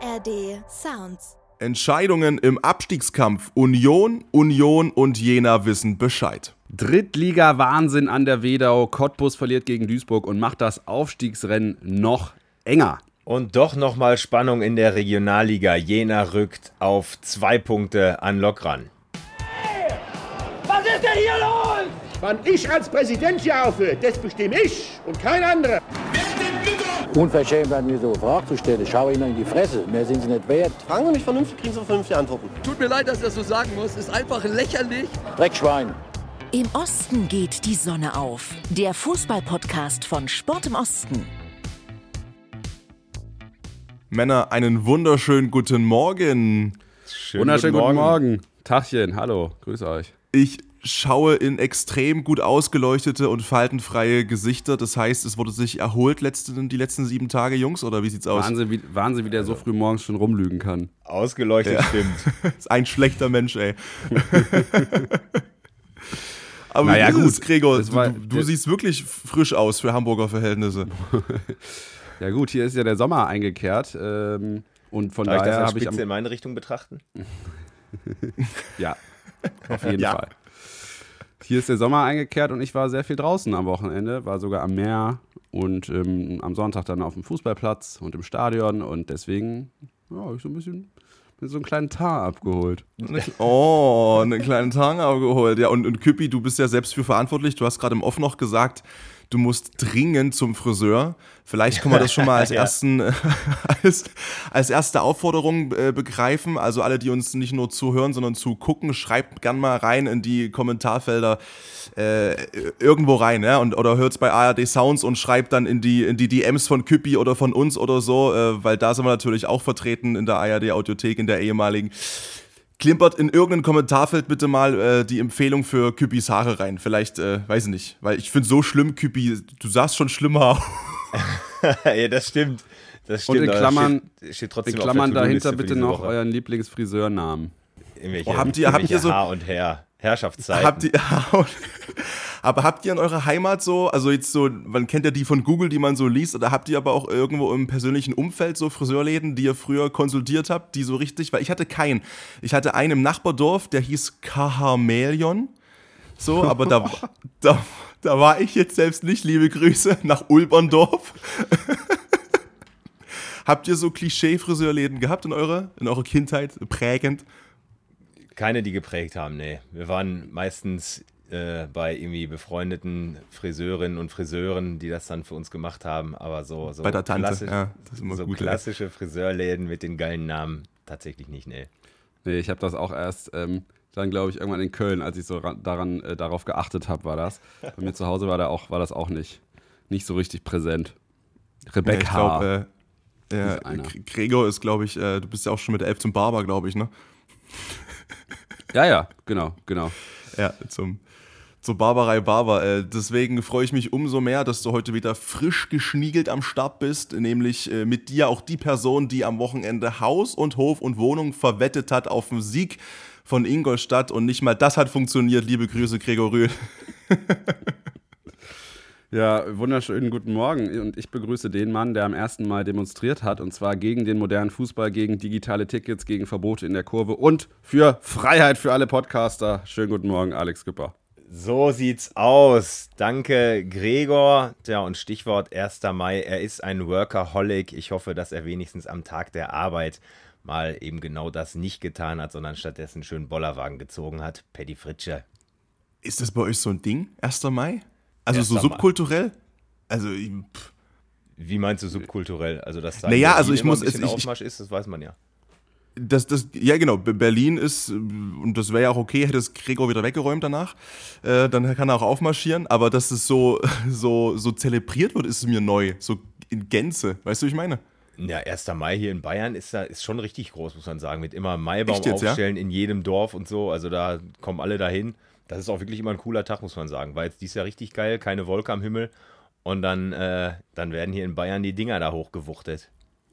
ARD Sounds. Entscheidungen im Abstiegskampf. Union und Jena wissen Bescheid. Drittliga-Wahnsinn an der Wedau. Cottbus verliert gegen Duisburg und macht das Aufstiegsrennen noch enger. Und doch nochmal Spannung in der Regionalliga. Jena rückt auf 2 Punkte an Lok ran. Hey, was ist denn hier los? Wann ich als Präsident hier aufhöre, das bestimme ich und kein anderer. Unverschämt, an mir so eine Frage zu stellen. Schau ihnen in die Fresse. Mehr sind sie nicht wert. Fragen Sie mich vernünftig, kriegen Sie vernünftige Antworten. Tut mir leid, dass ich das so sagen muss. Ist einfach lächerlich. Dreckschwein. Im Osten geht die Sonne auf. Der Fußball-Podcast von Sport im Osten. Männer, einen wunderschönen guten Morgen. Wunderschönen guten Morgen. Tachchen, hallo, grüß euch. Ich schaue in extrem gut ausgeleuchtete und faltenfreie Gesichter. Das heißt, es wurde sich erholt die letzten 7 Tage, Jungs, oder wie sieht's aus? Wahnsinn, wie der so früh morgens schon rumlügen kann. Ausgeleuchtet, ja. Stimmt. Ist ein schlechter Mensch, ey. Aber naja, gut, Gregor, du siehst wirklich frisch aus für Hamburger Verhältnisse. Ja gut, hier ist ja der Sommer eingekehrt und von Darf daher habe ich in meine Richtung betrachten? Ja, auf jeden Fall. Hier ist der Sommer eingekehrt und ich war sehr viel draußen am Wochenende, war sogar am Meer und am Sonntag dann auf dem Fußballplatz und im Stadion und deswegen ich so ein bisschen so einen kleinen Tar abgeholt. Oh, einen kleinen Tar abgeholt. Ja, und Küppi, du bist ja selbst für verantwortlich. Du hast gerade im Off noch gesagt, du musst dringend zum Friseur. Vielleicht können wir das schon mal als als erste Aufforderung begreifen. Also alle, die uns nicht nur zuhören, sondern zugucken, schreibt gern mal rein in die Kommentarfelder irgendwo rein, ja? Oder hört's bei ARD Sounds und schreibt dann in die DMs von Küppi oder von uns oder so, weil da sind wir natürlich auch vertreten in der ARD Audiothek, in der ehemaligen. Klimpert in irgendein Kommentarfeld bitte mal die Empfehlung für Küppis Haare rein. Vielleicht, weiß ich nicht, weil ich finde so schlimm, Küppi, du sahst schon schlimmer aus. Ja, das stimmt. Und in Klammern, steht trotzdem in Klammern dahinter bitte noch Woche. euren Lieblingsfriseurnamen. Habt ihr so Haar und Herrschaftszeiten. Aber habt ihr in eurer Heimat so, also jetzt so, man kennt ja die von Google, die man so liest, oder habt ihr aber auch irgendwo im persönlichen Umfeld so Friseurläden, die ihr früher konsultiert habt, die so richtig, weil ich hatte keinen. Ich hatte einen im Nachbardorf, der hieß Kahamelion, so, aber da war ich jetzt selbst nicht, liebe Grüße, nach Ulberndorf. Habt ihr so Klischee-Friseurläden gehabt in eurer Kindheit, prägend? Keine, die geprägt haben, nee. Wir waren meistens bei irgendwie befreundeten Friseurinnen und Friseuren, die das dann für uns gemacht haben, aber so bei der Tante, das ist immer so gut, klassische Friseurläden mit den geilen Namen tatsächlich nicht, nee. Nee, ich habe das auch erst dann, glaube ich, irgendwann in Köln, als ich so darauf geachtet habe, war das. Bei mir zu Hause war das auch nicht so richtig präsent. Rebecca. Ja, Gregor ist, glaube ich, du bist ja auch schon mit der 11 zum Barber, glaube ich, ne? Ja, genau. Ja, zur Barbarei Barber. Deswegen freue ich mich umso mehr, dass du heute wieder frisch geschniegelt am Start bist, nämlich mit dir auch die Person, die am Wochenende Haus und Hof und Wohnung verwettet hat auf den Sieg von Ingolstadt und nicht mal das hat funktioniert. Liebe Grüße, Gregor Rühl. Ja, wunderschönen guten Morgen und ich begrüße den Mann, der am ersten Mal demonstriert hat und zwar gegen den modernen Fußball, gegen digitale Tickets, gegen Verbote in der Kurve und für Freiheit für alle Podcaster. Schönen guten Morgen, Alex Küpper. So sieht's aus. Danke, Gregor. Tja, und Stichwort 1. Mai. Er ist ein Workaholic. Ich hoffe, dass er wenigstens am Tag der Arbeit mal eben genau das nicht getan hat, sondern stattdessen einen schönen Bollerwagen gezogen hat. Paddy Fritsche. Ist das bei euch so ein Ding, 1. Mai? Also 1. so subkulturell? Also, wie meinst du subkulturell? Also, dass da ich muss ein bisschen Aufmarsch ist, das weiß man ja. Ja genau, Berlin ist, und das wäre ja auch okay, hätte es Gregor wieder weggeräumt danach, dann kann er auch aufmarschieren, aber dass es so zelebriert wird, ist mir neu, so in Gänze, weißt du, wie ich meine? Ja, 1. Mai hier in Bayern ist schon richtig groß, muss man sagen, mit immer Maibaum jetzt, aufstellen in jedem Dorf und so, also da kommen alle dahin. Das ist auch wirklich immer ein cooler Tag, muss man sagen, weil jetzt dieses Jahr richtig geil, keine Wolke am Himmel und dann werden hier in Bayern die Dinger da hochgewuchtet.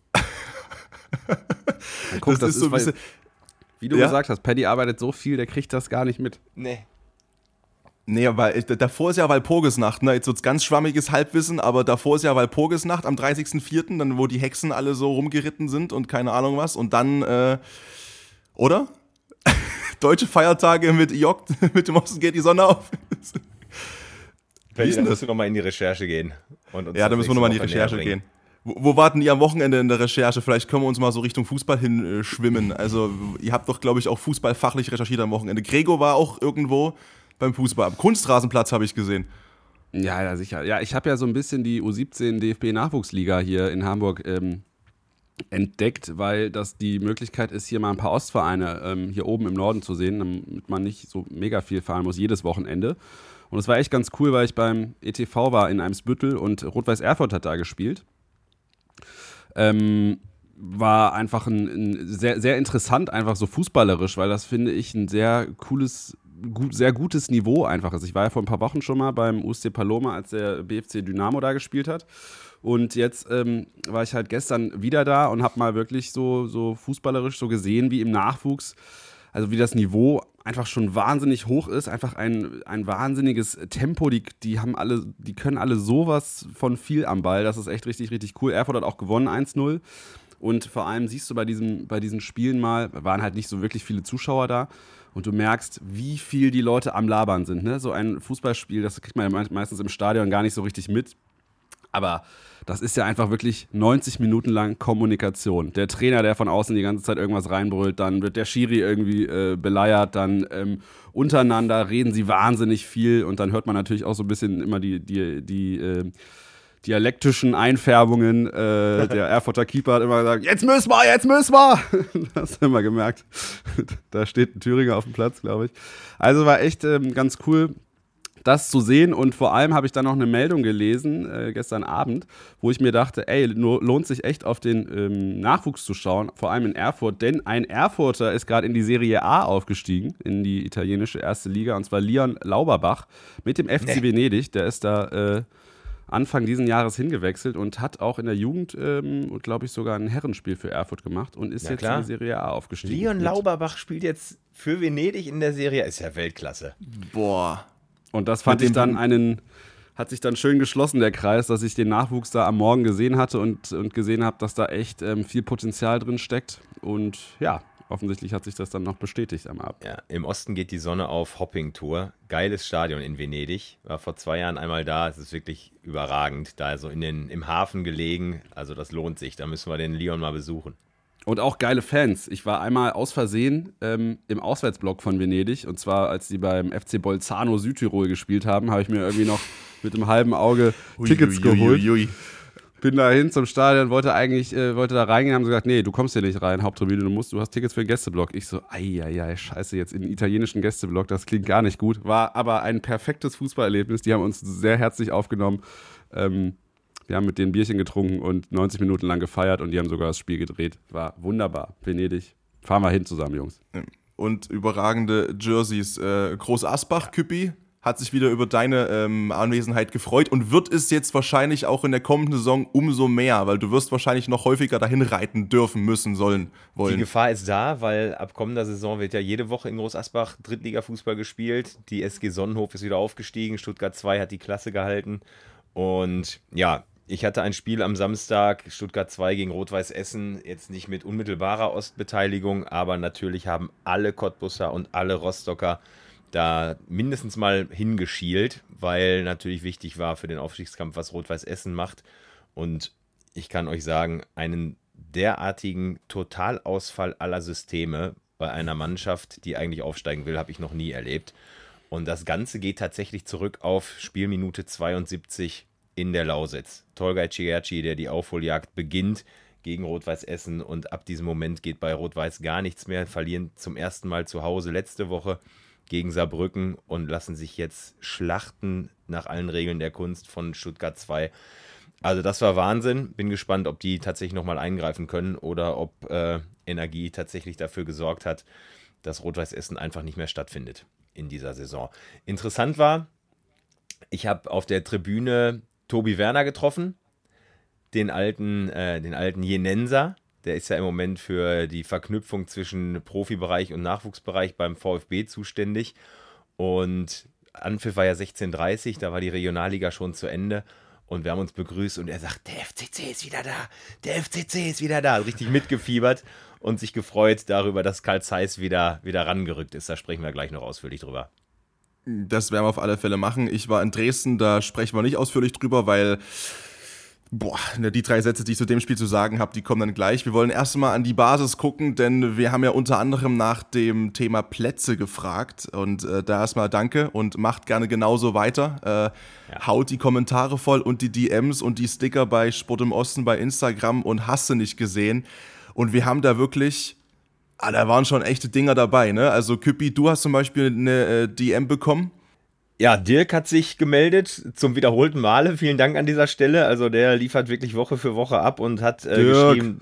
Guck, das ist so ein bisschen, wie du gesagt hast, Paddy arbeitet so viel, der kriegt das gar nicht mit. Nee. Nee, weil davor ist ja Walpurgisnacht, ne? Jetzt wird's ganz schwammiges Halbwissen, aber davor ist ja Walpurgisnacht am 30.04., dann wo die Hexen alle so rumgeritten sind und keine Ahnung was. Und dann, oder? Deutsche Feiertage mit IOC, mit dem Osten geht die Sonne auf. Dann müssen wir nochmal in die Recherche gehen. Ja, da müssen wir nochmal in die Recherche gehen. Wo warten ihr am Wochenende in der Recherche? Vielleicht können wir uns mal so Richtung Fußball hinschwimmen. Also ihr habt doch, glaube ich, auch Fußball fachlich recherchiert am Wochenende. Gregor war auch irgendwo beim Fußball. Am Kunstrasenplatz habe ich gesehen. Ja, sicher. Ja, ich habe ja so ein bisschen die U17 DFB-Nachwuchsliga hier in Hamburg entdeckt, weil das die Möglichkeit ist, hier mal ein paar Ostvereine hier oben im Norden zu sehen, damit man nicht so mega viel fahren muss, jedes Wochenende. Und es war echt ganz cool, weil ich beim ETV war in Eimsbüttel und Rot-Weiß Erfurt hat da gespielt. War einfach ein sehr, sehr interessant, einfach so fußballerisch, weil das, finde ich, ein sehr cooles, sehr gutes Niveau einfach ist. Ich war ja vor ein paar Wochen schon mal beim USC Paloma, als der BFC Dynamo da gespielt hat. Und jetzt war ich halt gestern wieder da und habe mal wirklich so fußballerisch so gesehen, wie im Nachwuchs, also wie das Niveau einfach schon wahnsinnig hoch ist, einfach ein wahnsinniges Tempo, die können alle sowas von viel am Ball, das ist echt richtig, richtig cool. Erfurt hat auch gewonnen, 1-0 und vor allem siehst du bei diesen Spielen mal, waren halt nicht so wirklich viele Zuschauer da und du merkst, wie viel die Leute am Labern sind, ne? So ein Fußballspiel, das kriegt man ja meistens im Stadion gar nicht so richtig mit, aber das ist ja einfach wirklich 90 Minuten lang Kommunikation. Der Trainer, der von außen die ganze Zeit irgendwas reinbrüllt, dann wird der Schiri irgendwie beleiert, dann untereinander reden sie wahnsinnig viel und dann hört man natürlich auch so ein bisschen immer die dialektischen Einfärbungen. Der Erfurter Keeper hat immer gesagt, jetzt müssen wir! Das hast du immer gemerkt. Da steht ein Thüringer auf dem Platz, glaube ich. Also war echt ganz cool, das zu sehen und vor allem habe ich dann noch eine Meldung gelesen, gestern Abend, wo ich mir dachte, ey, lohnt sich echt auf den Nachwuchs zu schauen, vor allem in Erfurt, denn ein Erfurter ist gerade in die Serie A aufgestiegen, in die italienische erste Liga, und zwar Leon Lauberbach mit dem FC Venedig, der ist da Anfang diesen Jahres hingewechselt und hat auch in der Jugend, glaube ich, sogar ein Herrenspiel für Erfurt gemacht und ist jetzt in die Serie A aufgestiegen. Leon Lauberbach spielt jetzt für Venedig in der Serie, ist ja Weltklasse. Boah. Und das fand ich dann hat sich dann schön geschlossen, der Kreis, dass ich den Nachwuchs da am Morgen gesehen hatte und gesehen habe, dass da echt viel Potenzial drin steckt. Und ja, offensichtlich hat sich das dann noch bestätigt am Abend. Ja, im Osten geht die Sonne auf, Hopping-Tour. Geiles Stadion in Venedig. War vor 2 Jahren einmal da. Es ist wirklich überragend. Da so im Hafen gelegen. Also das lohnt sich. Da müssen wir den Leon mal besuchen. Und auch geile Fans. Ich war einmal aus Versehen im Auswärtsblock von Venedig. Und zwar, als die beim FC Bolzano Südtirol gespielt haben, habe ich mir irgendwie noch mit einem halben Auge Tickets geholt. Bin da hin zum Stadion, wollte da reingehen, haben sie gesagt, nee, du kommst hier nicht rein, Haupttribüne, du hast Tickets für den Gästeblock. Ich so, scheiße, jetzt in den italienischen Gästeblock, das klingt gar nicht gut. War aber ein perfektes Fußballerlebnis, die haben uns sehr herzlich aufgenommen. Wir haben mit denen Bierchen getrunken und 90 Minuten lang gefeiert und die haben sogar das Spiel gedreht. War wunderbar. Venedig. Fahren wir hin zusammen, Jungs. Und überragende Jerseys. Groß Asbach, Küppi, hat sich wieder über deine Anwesenheit gefreut und wird es jetzt wahrscheinlich auch in der kommenden Saison umso mehr, weil du wirst wahrscheinlich noch häufiger dahin reiten dürfen, müssen, wollen. Die Gefahr ist da, weil ab kommender Saison wird ja jede Woche in Groß Asbach Drittliga-Fußball gespielt. Die SG Sonnenhof ist wieder aufgestiegen, Stuttgart 2 hat die Klasse gehalten und ja, ich hatte ein Spiel am Samstag, Stuttgart 2 gegen Rot-Weiß Essen, jetzt nicht mit unmittelbarer Ostbeteiligung, aber natürlich haben alle Cottbusser und alle Rostocker da mindestens mal hingeschielt, weil natürlich wichtig war für den Aufstiegskampf, was Rot-Weiß Essen macht. Und ich kann euch sagen, einen derartigen Totalausfall aller Systeme bei einer Mannschaft, die eigentlich aufsteigen will, habe ich noch nie erlebt. Und das Ganze geht tatsächlich zurück auf Spielminute 72 in der Lausitz. Tolgaj Cigerci, der die Aufholjagd beginnt gegen Rot-Weiß Essen und ab diesem Moment geht bei Rot-Weiß gar nichts mehr, verlieren zum ersten Mal zu Hause letzte Woche gegen Saarbrücken und lassen sich jetzt schlachten nach allen Regeln der Kunst von Stuttgart 2. Also das war Wahnsinn. Bin gespannt, ob die tatsächlich nochmal eingreifen können oder ob Energie tatsächlich dafür gesorgt hat, dass Rot-Weiß Essen einfach nicht mehr stattfindet in dieser Saison. Interessant war, ich habe auf der Tribüne Tobi Werner getroffen, den alten Jenenser. Der ist ja im Moment für die Verknüpfung zwischen Profibereich und Nachwuchsbereich beim VfB zuständig. Und Anpfiff war ja 16:30, da war die Regionalliga schon zu Ende. Und wir haben uns begrüßt und er sagt, der FCC ist wieder da, der FCC ist wieder da. Richtig mitgefiebert und sich gefreut darüber, dass Carl Zeiss wieder rangerückt ist. Da sprechen wir gleich noch ausführlich drüber. Das werden wir auf alle Fälle machen. Ich war in Dresden, da sprechen wir nicht ausführlich drüber, weil die 3 Sätze, die ich zu dem Spiel zu sagen habe, die kommen dann gleich. Wir wollen erst mal an die Basis gucken, denn wir haben ja unter anderem nach dem Thema Plätze gefragt. Und da erstmal danke und macht gerne genauso weiter. Haut die Kommentare voll und die DMs und die Sticker bei Sport im Osten bei Instagram und hast du nicht gesehen. Und wir haben da wirklich, da waren schon echte Dinger dabei, ne? Also Küppi, du hast zum Beispiel eine DM bekommen. Ja, Dirk hat sich gemeldet zum wiederholten Male. Vielen Dank an dieser Stelle. Also der liefert wirklich Woche für Woche ab und hat geschrieben,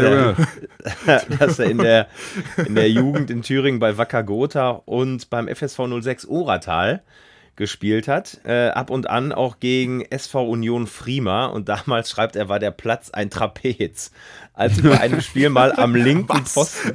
dass er in der Jugend in Thüringen bei Wacker Gotha und beim FSV 06 Oratal gespielt hat. Ab und an auch gegen SV Union Frima. Und damals, schreibt er, war der Platz ein Trapez. Als ich bei einem Spiel mal am linken Pfosten...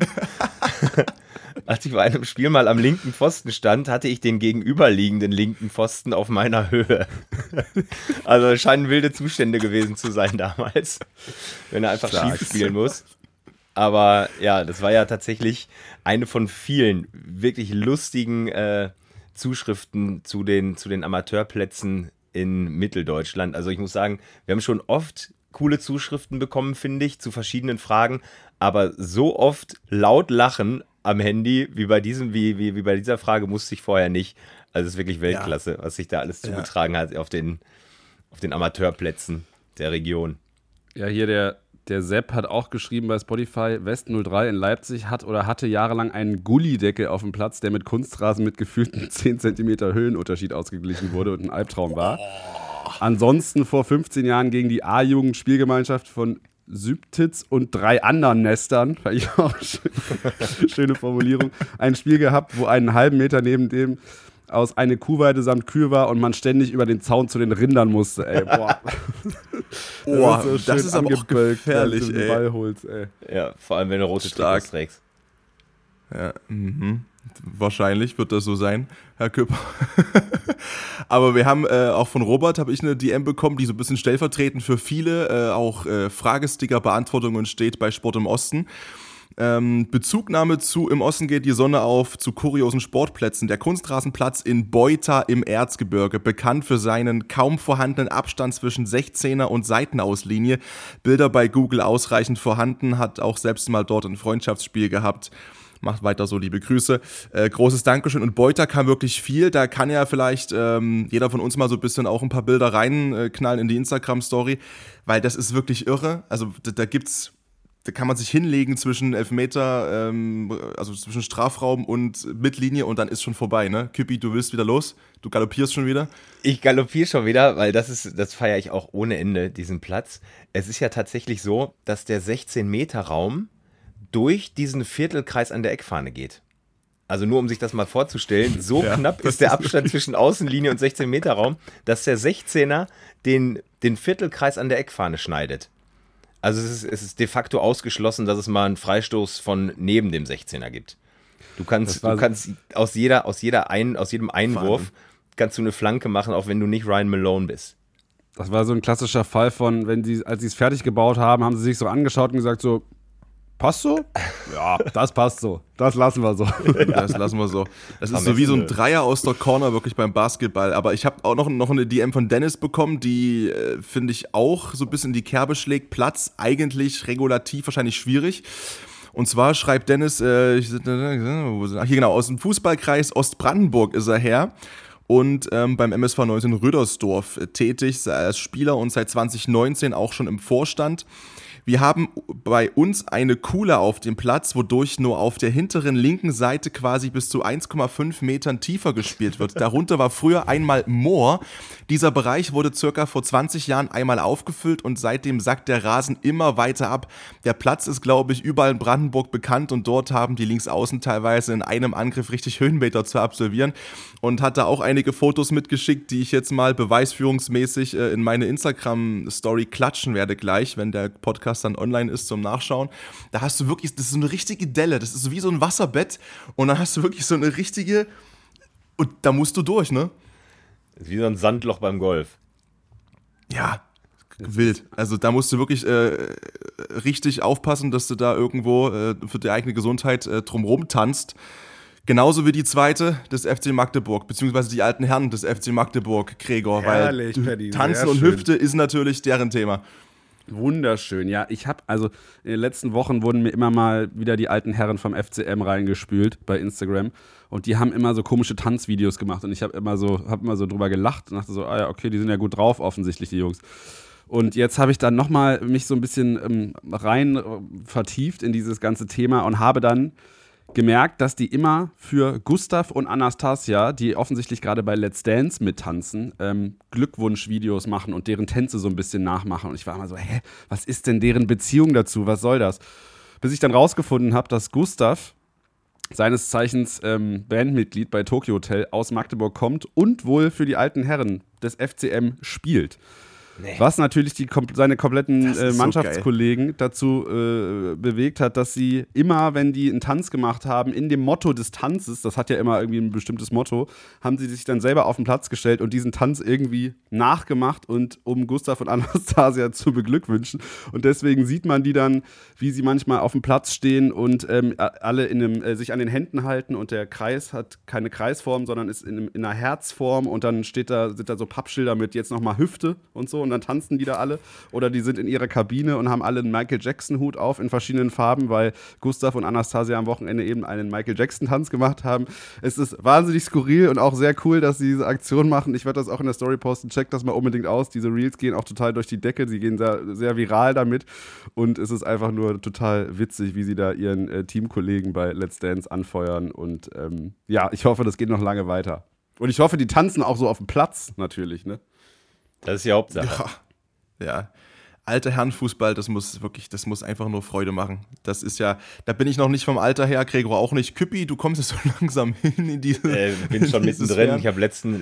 Als ich bei einem Spiel mal am linken Pfosten stand, hatte ich den gegenüberliegenden linken Pfosten auf meiner Höhe. Also es scheinen wilde Zustände gewesen zu sein damals, wenn er einfach schief spielen muss. Aber ja, das war ja tatsächlich eine von vielen wirklich lustigen Zuschriften zu den Amateurplätzen in Mitteldeutschland. Also ich muss sagen, wir haben schon oft coole Zuschriften bekommen, finde ich, zu verschiedenen Fragen, aber so oft laut lachen am Handy, wie bei dieser Frage, musste ich vorher nicht. Also es ist wirklich Weltklasse, was sich da alles zugetragen hat auf den Amateurplätzen der Region. Ja, hier der Sepp hat auch geschrieben bei Spotify, West 03 in Leipzig hatte jahrelang einen Gullideckel auf dem Platz, der mit Kunstrasen mit gefühlten 10 cm Höhenunterschied ausgeglichen wurde und ein Albtraum war. Ansonsten vor 15 Jahren gegen die A-Jugend-Spielgemeinschaft von Sübtitz und 3 anderen Nestern, fand ich auch schöne Formulierung, ein Spiel gehabt, wo einen halben Meter neben dem aus eine Kuhweide samt Kühe war und man ständig über den Zaun zu den Rindern musste, ey, boah. Das ist aber auch gefährlich, ey. Ballholz, ey. Ja, vor allem, wenn du rote Trikots trägst. Ja, wahrscheinlich wird das so sein, Herr Küpper. Aber wir haben auch von Robert, habe ich eine DM bekommen, die so ein bisschen stellvertretend für viele auch Fragesticker-Beantwortungen steht bei Sport im Osten. Bezugnahme zu Im Osten geht die Sonne auf zu kuriosen Sportplätzen. Der Kunstrasenplatz in Beuta im Erzgebirge, bekannt für seinen kaum vorhandenen Abstand zwischen 16er und Seitenauslinie. Bilder bei Google ausreichend vorhanden, hat auch selbst mal dort ein Freundschaftsspiel gehabt. Macht weiter so, liebe Grüße. Großes Dankeschön. Und Beuta kam wirklich viel. Da kann ja vielleicht jeder von uns mal so ein bisschen auch ein paar Bilder reinknallen in die Instagram-Story, weil das ist wirklich irre. Also da kann man sich hinlegen zwischen Elfmeter, also zwischen Strafraum und Mittellinie und dann ist schon vorbei, ne? Küppi, du willst wieder los? Du galoppierst schon wieder? Ich galoppiere schon wieder, weil das feiere ich auch ohne Ende, diesen Platz. Es ist ja tatsächlich so, dass der 16-Meter-Raum durch diesen Viertelkreis an der Eckfahne geht. Also nur um sich das mal vorzustellen, so knapp ist der Abstand zwischen Außenlinie und 16-Meter-Raum, dass der 16er den Viertelkreis an der Eckfahne schneidet. Also es ist de facto ausgeschlossen, dass es mal einen Freistoß von neben dem 16er gibt. Du kannst aus jedem Einwurf kannst du eine Flanke machen, auch wenn du nicht Ryan Malone bist. Das war so ein klassischer Fall von, als sie es fertig gebaut haben, haben sie sich so angeschaut und gesagt so, passt so? Ja, das passt so. Das lassen wir so. Das lassen wir so. Das ist so wie so ein Dreier aus der Corner wirklich beim Basketball. Aber ich habe auch noch eine DM von Dennis bekommen, die finde ich auch so ein bisschen in die Kerbe schlägt. Platz eigentlich regulativ wahrscheinlich schwierig. Und zwar schreibt Dennis, hier genau, aus dem Fußballkreis Ostbrandenburg ist er her. Und beim MSV 19 Rüdersdorf tätig als Spieler und seit 2019 auch schon im Vorstand. Wir haben bei uns eine Kuhle auf dem Platz, wodurch nur auf der hinteren linken Seite quasi bis zu 1,5 Metern tiefer gespielt wird. Darunter war früher einmal Moor. Dieser Bereich wurde circa vor 20 Jahren einmal aufgefüllt und seitdem sackt der Rasen immer weiter ab. Der Platz ist, glaube ich, überall in Brandenburg bekannt und dort haben die Linksaußen teilweise in einem Angriff richtig Höhenmeter zu absolvieren und hat da auch einige Fotos mitgeschickt, die ich jetzt mal beweisführungsmäßig in meine Instagram-Story klatschen werde gleich, wenn der Podcast dann online ist zum Nachschauen. Da hast du wirklich, das ist so eine richtige Delle, das ist so wie so ein Wasserbett und dann hast du wirklich so eine richtige, und da musst du durch, ne? Das ist wie so ein Sandloch beim Golf. Ja, wild. Also da musst du wirklich richtig aufpassen, dass du da irgendwo für die eigene Gesundheit drumherum tanzt. Genauso wie die zweite des FC Magdeburg, beziehungsweise die alten Herren des FC Magdeburg, Gregor. Herrlich, weil Paddy, Tanzen und Hüfte ist natürlich deren Thema. Wunderschön, ja. Ich habe, also in den letzten Wochen wurden mir immer mal wieder die alten Herren vom FCM reingespült bei Instagram und die haben immer so komische Tanzvideos gemacht und ich habe immer so drüber gelacht und dachte so, ah ja, okay, die sind ja gut drauf offensichtlich, die Jungs. Und jetzt habe ich dann nochmal mich so ein bisschen rein vertieft in dieses ganze Thema und habe dann gemerkt, dass die immer für Gustav und Anastasia, die offensichtlich gerade bei Let's Dance mittanzen, Glückwunschvideos machen und deren Tänze so ein bisschen nachmachen. Und ich war immer so, was ist denn deren Beziehung dazu? Was soll das? Bis ich dann rausgefunden habe, dass Gustav, seines Zeichens Bandmitglied bei Tokyo Hotel, aus Magdeburg kommt und wohl für die alten Herren des FCM spielt. Nee. Was natürlich seine kompletten Mannschaftskollegen dazu bewegt hat, dass sie immer, wenn die einen Tanz gemacht haben, in dem Motto des Tanzes, das hat ja immer irgendwie ein bestimmtes Motto, haben sie sich dann selber auf den Platz gestellt und diesen Tanz irgendwie nachgemacht und um Gustav und Anastasia zu beglückwünschen. Und deswegen sieht man die dann, wie sie manchmal auf dem Platz stehen und alle sich an den Händen halten und der Kreis hat keine Kreisform, sondern ist in einer Herzform und dann sind da so Pappschilder mit jetzt nochmal Hüfte und so. Und dann tanzen die da alle. Oder die sind in ihrer Kabine und haben alle einen Michael Jackson-Hut auf in verschiedenen Farben, weil Gustav und Anastasia am Wochenende eben einen Michael Jackson-Tanz gemacht haben. Es ist wahnsinnig skurril und auch sehr cool, dass sie diese Aktion machen. Ich werde das auch in der Story posten. Checkt das mal unbedingt aus. Diese Reels gehen auch total durch die Decke. Sie gehen sehr, sehr viral damit. Und es ist einfach nur total witzig, wie sie da ihren Teamkollegen bei Let's Dance anfeuern. Und ich hoffe, das geht noch lange weiter. Und ich hoffe, die tanzen auch so auf dem Platz natürlich, ne? Das ist die Hauptsache. Ja. Alter Herrenfußball, das muss einfach nur Freude machen. Das ist ja, da bin ich noch nicht vom Alter her, Gregor auch nicht. Küppi, du kommst jetzt so langsam hin in diese. Bin schon mittendrin. Ich habe letzten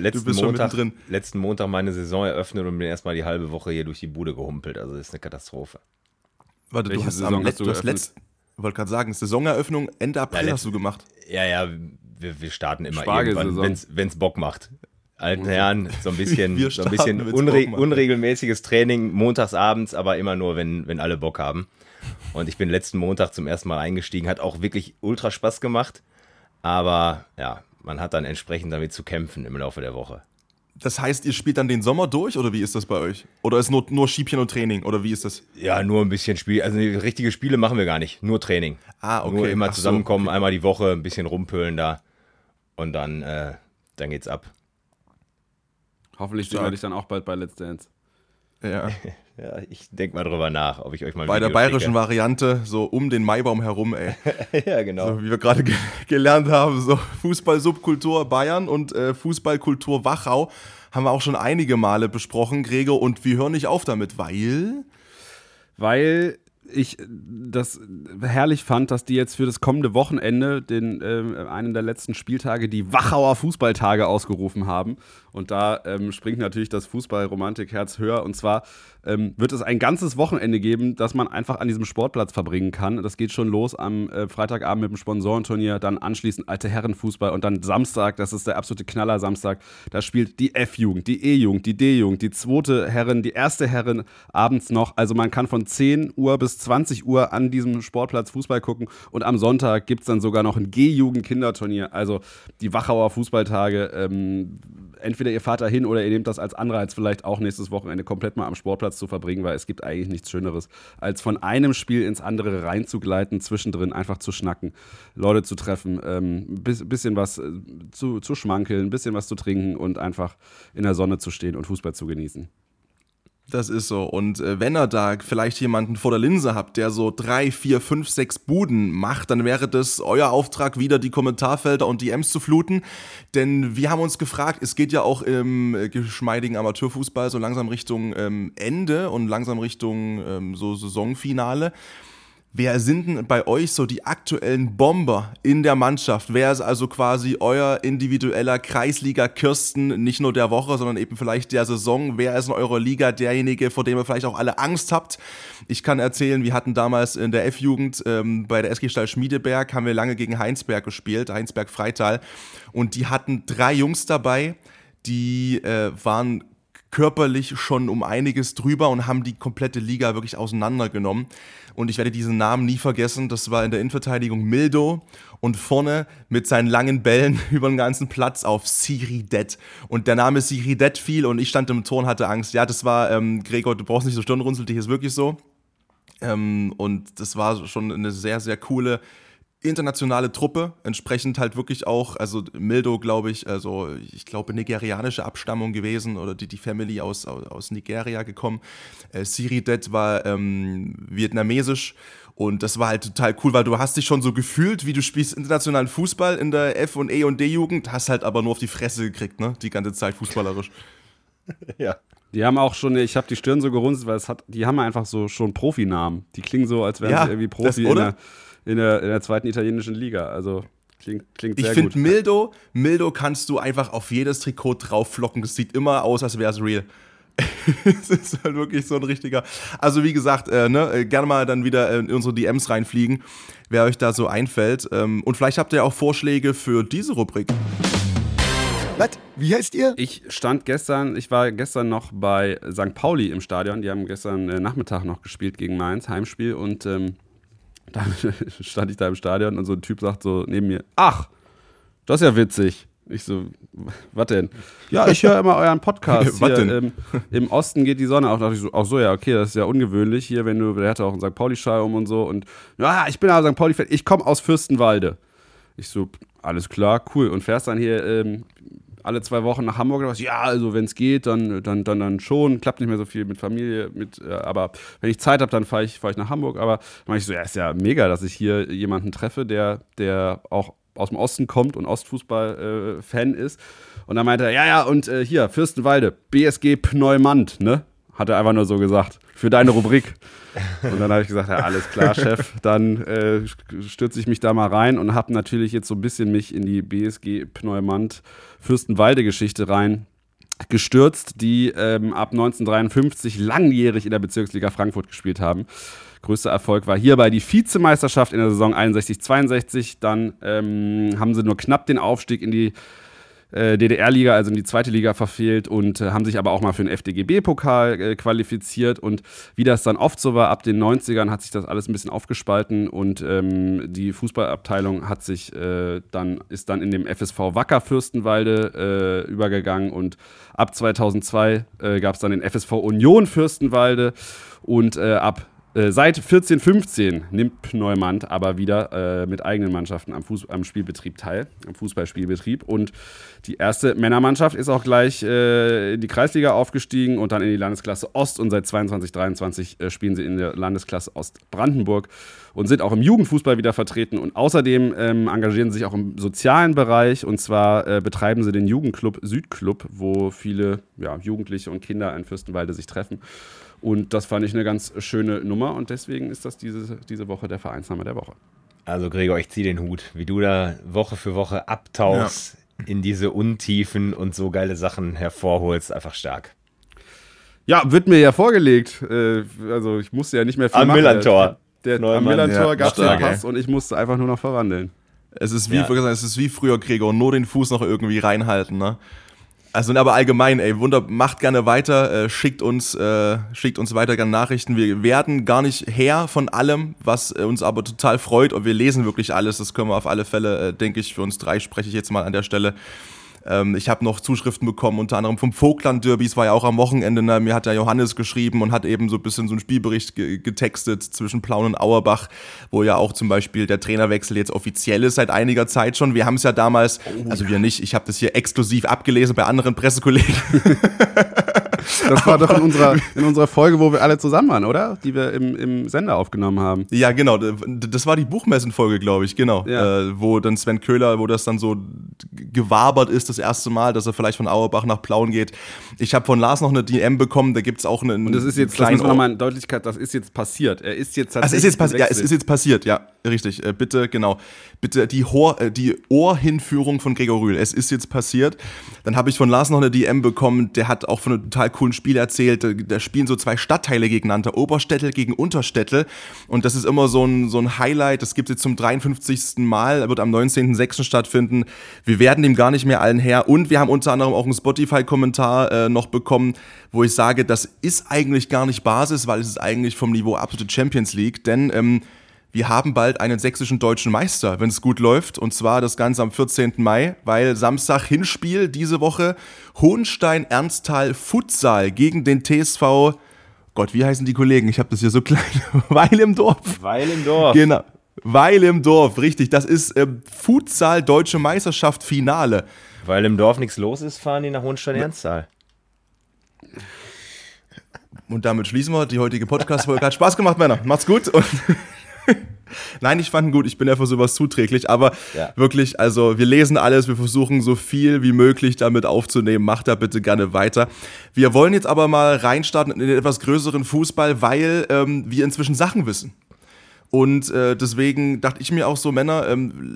Montag meine Saison eröffnet und bin erstmal die halbe Woche hier durch die Bude gehumpelt. Also das ist eine Katastrophe. Warte, du hast wollte gerade sagen, Saisoneröffnung Ende April hast du gemacht. Ja, wir starten immer irgendwann, wenn es Bock macht. Alten Herren, so ein bisschen unregelmäßiges Training, montags abends, aber immer nur, wenn alle Bock haben. Und ich bin letzten Montag zum ersten Mal eingestiegen, hat auch wirklich ultra Spaß gemacht, aber ja, man hat dann entsprechend damit zu kämpfen im Laufe der Woche. Das heißt, ihr spielt dann den Sommer durch oder wie ist das bei euch? Oder ist nur Schiebchen und Training oder wie ist das? Ja, nur ein bisschen Spiel, also richtige Spiele machen wir gar nicht, nur Training. Okay. Nur immer zusammenkommen, einmal die Woche, ein bisschen rumpölen da und dann geht's ab. Hoffentlich sehen wir dich dann auch bald bei Let's Dance. Ja. Ja, ich denke mal drüber nach, ob ich euch mal bei der bayerischen Variante, so um den Maibaum herum, ey. Ja, genau. So wie wir gerade gelernt haben, so Fußball-Subkultur Bayern und Fußballkultur Wachau haben wir auch schon einige Male besprochen, Gregor, und wir hören nicht auf damit, weil ich das herrlich fand, dass die jetzt für das kommende Wochenende einen der letzten Spieltage die Wachauer Fußballtage ausgerufen haben. Und da springt natürlich das Fußball-Romantik-Herz höher. Und zwar wird es ein ganzes Wochenende geben, das man einfach an diesem Sportplatz verbringen kann. Das geht schon los am Freitagabend mit dem Sponsorenturnier, dann anschließend alte Herrenfußball und dann Samstag, das ist der absolute Knaller-Samstag. Da spielt die F-Jugend, die E-Jugend, die D-Jugend, die zweite Herren, die erste Herren abends noch. Also man kann von 10 Uhr bis 20 Uhr an diesem Sportplatz Fußball gucken und am Sonntag gibt es dann sogar noch ein G-Jugend-Kinderturnier. Also die Wachauer Fußballtage, entweder ihr fahrt da hin oder ihr nehmt das als Anreiz, vielleicht auch nächstes Wochenende komplett mal am Sportplatz zu verbringen, weil es gibt eigentlich nichts Schöneres, als von einem Spiel ins andere reinzugleiten, zwischendrin einfach zu schnacken, Leute zu treffen, bisschen was zu schmankeln, ein bisschen was zu trinken und einfach in der Sonne zu stehen und Fußball zu genießen. Das ist so. Und wenn ihr da vielleicht jemanden vor der Linse habt, der so 3, 4, 5, 6 Buden macht, dann wäre das euer Auftrag, wieder die Kommentarfelder und DMs zu fluten. Denn wir haben uns gefragt, es geht ja auch im geschmeidigen Amateurfußball so langsam Richtung Ende und langsam Richtung so Saisonfinale. Wer sind denn bei euch so die aktuellen Bomber in der Mannschaft? Wer ist also quasi euer individueller Kreisliga-Kirsten, nicht nur der Woche, sondern eben vielleicht der Saison? Wer ist in eurer Liga derjenige, vor dem ihr vielleicht auch alle Angst habt? Ich kann erzählen, wir hatten damals in der F-Jugend bei der SG Stall Schmiedeberg, haben wir lange gegen Heinsberg gespielt, Heinsberg-Freital. Und die hatten 3 Jungs dabei, die waren körperlich schon um einiges drüber und haben die komplette Liga wirklich auseinandergenommen. Und ich werde diesen Namen nie vergessen, das war in der Innenverteidigung Mildo und vorne mit seinen langen Bällen über den ganzen Platz auf Siridet. Und der Name Siridet fiel und ich stand im Tor und hatte Angst. Ja, das war, Gregor, du brauchst nicht so Stirnrunzeln, dich ist wirklich so. Und das war schon eine sehr, sehr coole internationale Truppe, entsprechend halt wirklich auch, also Mildo, glaube ich, also ich glaube nigerianische Abstammung gewesen oder die Family aus Nigeria gekommen. Siridet war vietnamesisch und das war halt total cool, weil du hast dich schon so gefühlt, wie du spielst internationalen Fußball in der F- und E- und D-Jugend, hast halt aber nur auf die Fresse gekriegt, ne, die ganze Zeit fußballerisch. Ja. Die haben auch schon, ich habe die Stirn so gerunzelt, weil die haben einfach so schon Profinamen. Die klingen so, als wären sie irgendwie Profi in der zweiten italienischen Liga. Also klingt sehr gut. Ich finde Mildo kannst du einfach auf jedes Trikot draufflocken. Das sieht immer aus, als wäre es real. Es ist halt wirklich so ein richtiger. Also wie gesagt, gerne mal dann wieder in unsere DMs reinfliegen, wer euch da so einfällt. Und vielleicht habt ihr auch Vorschläge für diese Rubrik. Was? Wie heißt ihr? Ich war gestern noch bei St. Pauli im Stadion. Die haben gestern Nachmittag noch gespielt gegen Mainz, Heimspiel. Und da stand ich da im Stadion und so ein Typ sagt so neben mir, ach, das ist ja witzig. Ich so, was denn? Ja, ich höre immer euren Podcast. Was denn? Im Osten geht die Sonne auf. Da dachte ich so, ach so, ja, okay, das ist ja ungewöhnlich hier, der hatte auch einen St. Pauli-Schal und so. Und ja, ich bin aber St. Pauli-Fan, ich komme aus Fürstenwalde. Ich so, alles klar, cool. Und fährst dann hier alle 2 Wochen nach Hamburg oder was? Ja, also wenn es geht, dann schon. Klappt nicht mehr so viel mit Familie, aber wenn ich Zeit habe, dann fahre ich nach Hamburg. Aber dann meine ich so, ja, ist ja mega, dass ich hier jemanden treffe, der auch aus dem Osten kommt und Ostfußball-Fan ist. Und dann meinte er, ja, und hier, Fürstenwalde, BSG Pneumant, ne? Hat er einfach nur so gesagt, für deine Rubrik. Und dann habe ich gesagt, ja, alles klar, Chef, dann stürze ich mich da mal rein und habe natürlich jetzt so ein bisschen mich in die BSG Pneumant Fürstenwalde-Geschichte rein gestürzt, die ab 1953 langjährig in der Bezirksliga Frankfurt gespielt haben. Größter Erfolg war hierbei die Vizemeisterschaft in der Saison 61/62. Dann haben sie nur knapp den Aufstieg in die DDR-Liga, also in die zweite Liga verfehlt und haben sich aber auch mal für den FDGB-Pokal qualifiziert. Und wie das dann oft so war, ab den 90ern hat sich das alles ein bisschen aufgespalten und die Fußballabteilung ist dann in dem FSV Wacker Fürstenwalde übergegangen und ab 2002 gab es dann den FSV Union Fürstenwalde und seit 14/15 nimmt Pneumant aber wieder mit eigenen Mannschaften am Spielbetrieb teil, am Fußballspielbetrieb. Und die erste Männermannschaft ist auch gleich in die Kreisliga aufgestiegen und dann in die Landesklasse Ost. Und seit 22/23 spielen sie in der Landesklasse Ostbrandenburg und sind auch im Jugendfußball wieder vertreten. Und außerdem engagieren sie sich auch im sozialen Bereich. Und zwar betreiben sie den Jugendclub Südclub, wo viele Jugendliche und Kinder in Fürstenwalde sich treffen. Und das fand ich eine ganz schöne Nummer und deswegen ist das diese Woche der Vereinsname der Woche. Also Gregor, ich ziehe den Hut, wie du da Woche für Woche abtauchst in diese Untiefen und so geile Sachen hervorholst, einfach stark. Ja, wird mir ja vorgelegt. Also ich musste ja nicht mehr viel machen. Am Millantor gab es den Pass und ich musste einfach nur noch verwandeln. Es ist wie früher, Gregor, nur den Fuß noch irgendwie reinhalten, ne? Also, aber allgemein, macht gerne weiter, schickt uns weiter gerne Nachrichten. Wir werden gar nicht Herr von allem, was uns aber total freut und wir lesen wirklich alles. Das können wir auf alle Fälle, denke ich, für uns 3 spreche ich jetzt mal an der Stelle. Ich habe noch Zuschriften bekommen, unter anderem vom Vogtland-Derby, es war ja auch am Wochenende, ne? Mir hat der Johannes geschrieben und hat eben so ein bisschen so einen Spielbericht getextet zwischen Plauen und Auerbach, wo ja auch zum Beispiel der Trainerwechsel jetzt offiziell ist seit einiger Zeit schon. Wir haben es ja damals, also wir nicht, ich habe das hier exklusiv abgelesen bei anderen Pressekollegen. Das war doch in unserer Folge, wo wir alle zusammen waren, oder? Die wir im Sender aufgenommen haben. Ja, genau. Das war die Buchmessenfolge, glaube ich, genau. Ja. Wo dann Sven Köhler, wo das dann so gewabert ist, das erste Mal, dass er vielleicht von Auerbach nach Plauen geht. Ich habe von Lars noch eine DM bekommen, da gibt es auch einen Und das ist jetzt, das müssen wir nochmal in Deutlichkeit, das ist jetzt passiert. Er ist jetzt tatsächlich es ist jetzt passiert, ja, richtig. Bitte die Ohrhinführung von Gregor Rühl. Es ist jetzt passiert. Dann habe ich von Lars noch eine DM bekommen, der hat auch von einer total coolen Spiele erzählt. Da spielen so 2 Stadtteile gegeneinander, Oberstädtel gegen Unterstädtel. Und das ist immer so ein Highlight. Das gibt es jetzt zum 53. Mal, wird am 19.06. stattfinden. Wir werden dem gar nicht mehr allen her. Und wir haben unter anderem auch einen Spotify-Kommentar noch bekommen, wo ich sage, das ist eigentlich gar nicht Basis, weil es ist eigentlich vom Niveau absolute Champions League. Denn wir haben bald einen sächsischen deutschen Meister, wenn es gut läuft. Und zwar das Ganze am 14. Mai, weil Samstag Hinspiel diese Woche Hohenstein-Ernsthal Futsal gegen den TSV, Gott, wie heißen die Kollegen? Ich habe das hier so klein. Weil im Dorf. Weil im Dorf. Genau. Weil im Dorf, richtig. Das ist Futsal Deutsche Meisterschaft Finale. Weil im Dorf nichts los ist, fahren die nach Hohenstein-Ernsthal. Und damit schließen wir die heutige Podcast-Folge. Hat Spaß gemacht, Männer. Macht's gut. Und nein, ich fand ihn gut. Ich bin ja für sowas zuträglich. Aber wirklich, also wir lesen alles. Wir versuchen so viel wie möglich damit aufzunehmen. Macht da bitte gerne weiter. Wir wollen jetzt aber mal reinstarten in den etwas größeren Fußball, weil wir inzwischen Sachen wissen. Und deswegen dachte ich mir auch so, Männer,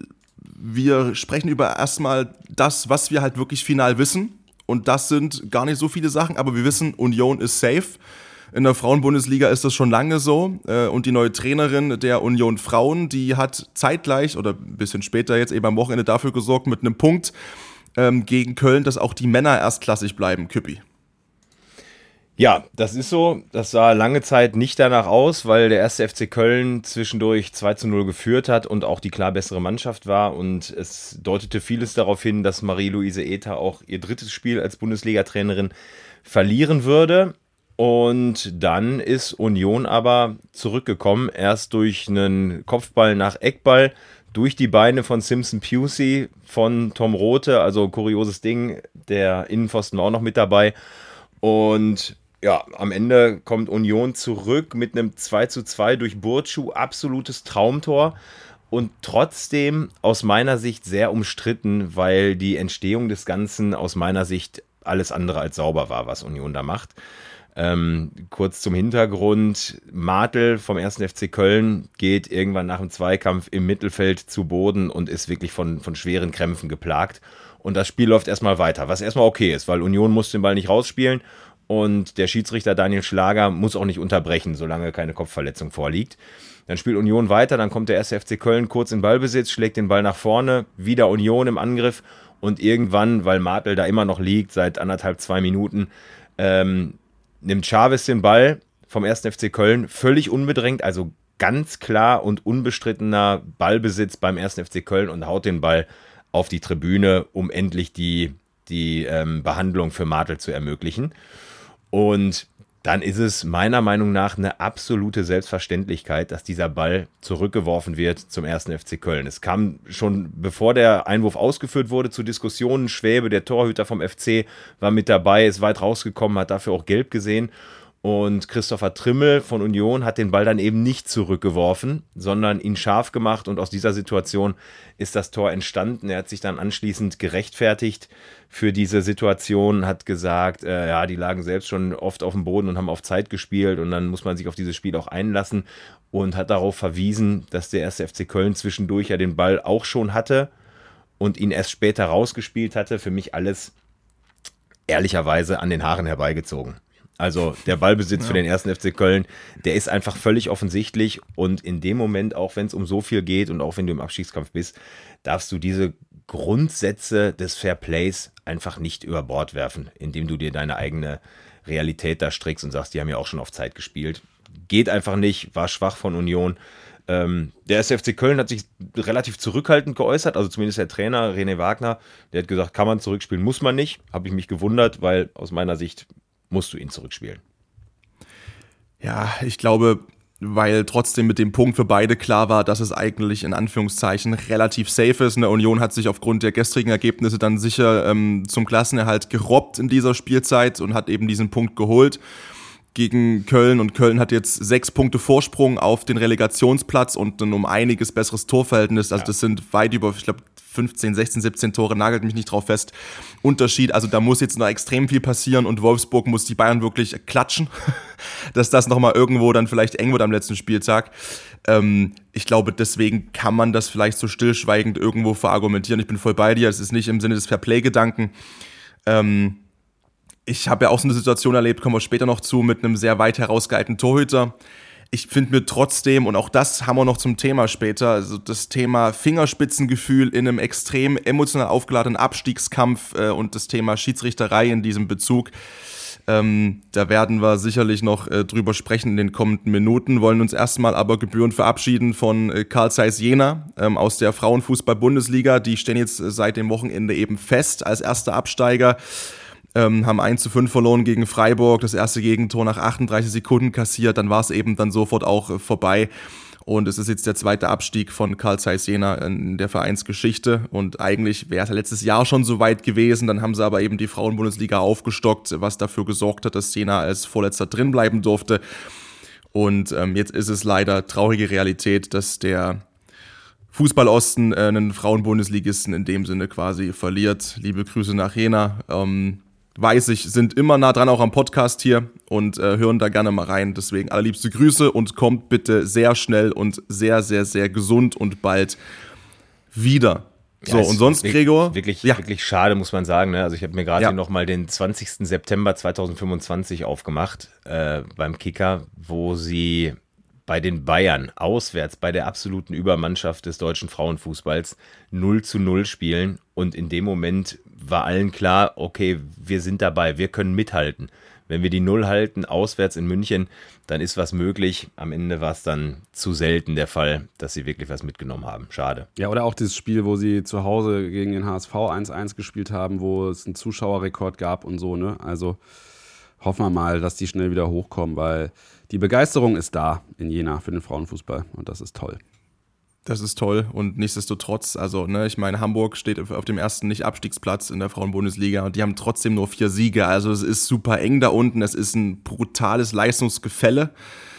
wir sprechen über erstmal das, was wir halt wirklich final wissen. Und das sind gar nicht so viele Sachen, aber wir wissen, Union ist safe. In der Frauenbundesliga ist das schon lange so. Und die neue Trainerin der Union Frauen, die hat zeitgleich oder ein bisschen später jetzt eben am Wochenende dafür gesorgt mit einem Punkt gegen Köln, dass auch die Männer erstklassig bleiben. Küppi. Ja, das ist so. Das sah lange Zeit nicht danach aus, weil der 1. FC Köln zwischendurch 2:0 geführt hat und auch die klar bessere Mannschaft war. Und es deutete vieles darauf hin, dass Marie-Louise Ether auch ihr 3. Spiel als Bundesliga-Trainerin verlieren würde. Und dann ist Union aber zurückgekommen, erst durch einen Kopfball nach Eckball, durch die Beine von Simpson Pusey, von Tom Rothe, also kurioses Ding, der Innenpfosten war auch noch mit dabei. Und ja, am Ende kommt Union zurück mit einem 2:2 durch Burcu, absolutes Traumtor und trotzdem aus meiner Sicht sehr umstritten, weil die Entstehung des Ganzen aus meiner Sicht alles andere als sauber war, was Union da macht. Kurz zum Hintergrund, Martel vom 1. FC Köln geht irgendwann nach dem Zweikampf im Mittelfeld zu Boden und ist wirklich von schweren Krämpfen geplagt. Und das Spiel läuft erstmal weiter, was erstmal okay ist, weil Union muss den Ball nicht rausspielen und der Schiedsrichter Daniel Schlager muss auch nicht unterbrechen, solange keine Kopfverletzung vorliegt. Dann spielt Union weiter, dann kommt der 1. FC Köln kurz in Ballbesitz, schlägt den Ball nach vorne, wieder Union im Angriff und irgendwann, weil Martel da immer noch liegt, seit 1,5-2 Minuten, nimmt Chavez den Ball vom 1. FC Köln, völlig unbedrängt, also ganz klar und unbestrittener Ballbesitz beim 1. FC Köln und haut den Ball auf die Tribüne, um endlich die Behandlung für Martel zu ermöglichen. Und dann ist es meiner Meinung nach eine absolute Selbstverständlichkeit, dass dieser Ball zurückgeworfen wird zum 1. FC Köln. Es kam schon, bevor der Einwurf ausgeführt wurde, zu Diskussionen. Schwäbe, der Torhüter vom FC, war mit dabei, ist weit rausgekommen, hat dafür auch gelb gesehen. Und Christopher Trimmel von Union hat den Ball dann eben nicht zurückgeworfen, sondern ihn scharf gemacht. Und aus dieser Situation ist das Tor entstanden. Er hat sich dann anschließend gerechtfertigt für diese Situation, hat gesagt, ja, die lagen selbst schon oft auf dem Boden und haben auf Zeit gespielt. Und dann muss man sich auf dieses Spiel auch einlassen und hat darauf verwiesen, dass der 1. FC Köln zwischendurch ja den Ball auch schon hatte und ihn erst später rausgespielt hatte. Für mich alles ehrlicherweise an den Haaren herbeigezogen. Also der Ballbesitz für den 1. FC Köln, der ist einfach völlig offensichtlich und in dem Moment, auch wenn es um so viel geht und auch wenn du im Abstiegskampf bist, darfst du diese Grundsätze des Fairplays einfach nicht über Bord werfen, indem du dir deine eigene Realität da strickst und sagst, die haben ja auch schon auf Zeit gespielt. Geht einfach nicht, war schwach von Union. Der SFC Köln hat sich relativ zurückhaltend geäußert, also zumindest der Trainer René Wagner, der hat gesagt, kann man zurückspielen, muss man nicht. Habe ich mich gewundert, weil aus meiner Sicht musst du ihn zurückspielen. Ja, ich glaube, weil trotzdem mit dem Punkt für beide klar war, dass es eigentlich in Anführungszeichen relativ safe ist. Und der Union hat sich aufgrund der gestrigen Ergebnisse dann sicher zum Klassenerhalt gerobbt in dieser Spielzeit und hat eben diesen Punkt geholt gegen Köln. Und Köln hat jetzt 6 Punkte Vorsprung auf den Relegationsplatz und ein um einiges besseres Torverhältnis. Also das sind weit über, ich glaube, 15, 16, 17 Tore, nagelt mich nicht drauf fest, Unterschied. Also da muss jetzt noch extrem viel passieren und Wolfsburg muss die Bayern wirklich klatschen, dass das nochmal irgendwo dann vielleicht eng wird am letzten Spieltag. Ich glaube, deswegen kann man das vielleicht so stillschweigend irgendwo verargumentieren. Ich bin voll bei dir, es ist nicht im Sinne des Fairplay-Gedanken. Ich habe ja auch so eine Situation erlebt, kommen wir später noch zu, mit einem sehr weit herausgehaltenen Torhüter. Ich finde mir trotzdem, und auch das haben wir noch zum Thema später, also das Thema Fingerspitzengefühl in einem extrem emotional aufgeladenen Abstiegskampf und das Thema Schiedsrichterei in diesem Bezug, da werden wir sicherlich noch drüber sprechen in den kommenden Minuten, wollen uns erstmal aber gebührend verabschieden von Carl Zeiss Jena aus der Frauenfußball-Bundesliga. Die stehen jetzt seit dem Wochenende eben fest als erster Absteiger. Haben 1:5 verloren gegen Freiburg, das erste Gegentor nach 38 Sekunden kassiert, dann war es eben dann sofort auch vorbei und es ist jetzt der zweite Abstieg von Carl Zeiss Jena in der Vereinsgeschichte und eigentlich wäre es ja letztes Jahr schon so weit gewesen, dann haben sie aber eben die Frauenbundesliga aufgestockt, was dafür gesorgt hat, dass Jena als Vorletzter drin bleiben durfte und jetzt ist es leider traurige Realität, dass der Fußball-Osten einen Frauenbundesligisten in dem Sinne quasi verliert. Liebe Grüße nach Jena. Weiß ich, sind immer nah dran auch am Podcast hier und hören da gerne mal rein. Deswegen allerliebste Grüße und kommt bitte sehr schnell und sehr, sehr, sehr gesund und bald wieder. Ja, so, und sonst, Gregor? Wirklich schade, muss man sagen. Ne? Also ich habe mir gerade hier nochmal den 20. September 2025 aufgemacht beim Kicker, wo sie bei den Bayern auswärts bei der absoluten Übermannschaft des deutschen Frauenfußballs 0:0 spielen und in dem Moment war allen klar, okay, wir sind dabei, wir können mithalten. Wenn wir die 0 halten, auswärts in München, dann ist was möglich. Am Ende war es dann zu selten der Fall, dass sie wirklich was mitgenommen haben. Schade. Ja, oder auch dieses Spiel, wo sie zu Hause gegen den HSV 1:1 gespielt haben, wo es einen Zuschauerrekord gab und so, ne? Also hoffen wir mal, dass die schnell wieder hochkommen, weil die Begeisterung ist da in Jena für den Frauenfußball und das ist toll. Das ist toll und nichtsdestotrotz, also ich meine, Hamburg steht auf dem ersten Nicht-Abstiegsplatz in der Frauenbundesliga und die haben trotzdem nur 4 Siege, also es ist super eng da unten, es ist ein brutales Leistungsgefälle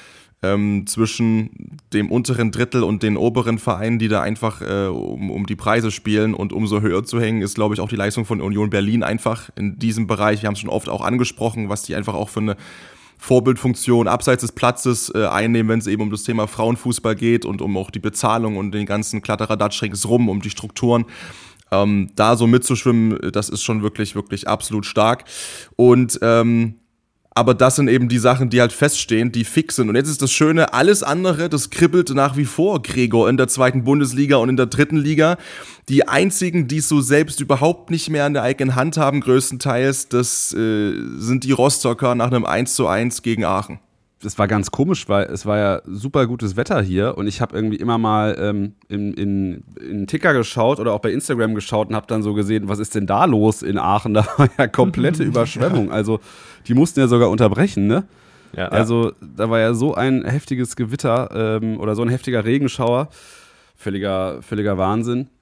zwischen dem unteren Drittel und den oberen Vereinen, die da einfach um die Preise spielen und umso höher zu hängen, ist, glaube ich, auch die Leistung von Union Berlin einfach in diesem Bereich, wir haben es schon oft auch angesprochen, was die einfach auch für eine Vorbildfunktion abseits des Platzes einnehmen, wenn es eben um das Thema Frauenfußball geht und um auch die Bezahlung und den ganzen Kladderadatsch ringsrum, um die Strukturen. Da so mitzuschwimmen, das ist schon wirklich, wirklich absolut stark. Und aber das sind eben die Sachen, die halt feststehen, die fix sind. Und jetzt ist das Schöne, alles andere, das kribbelt nach wie vor, Gregor, in der 2. Bundesliga und in der 3. Liga. Die einzigen, die es so selbst überhaupt nicht mehr in der eigenen Hand haben, größtenteils, das sind die Rostocker nach einem 1:1 gegen Aachen. Das war ganz komisch, weil es war ja super gutes Wetter hier und ich habe irgendwie immer mal in Ticker geschaut oder auch bei Instagram geschaut und habe dann so gesehen, was ist denn da los in Aachen? Da war ja komplette Überschwemmung. Also die mussten ja sogar unterbrechen, ne? Ja, also da war ja so ein heftiges Gewitter oder so ein heftiger Regenschauer. Völliger Wahnsinn.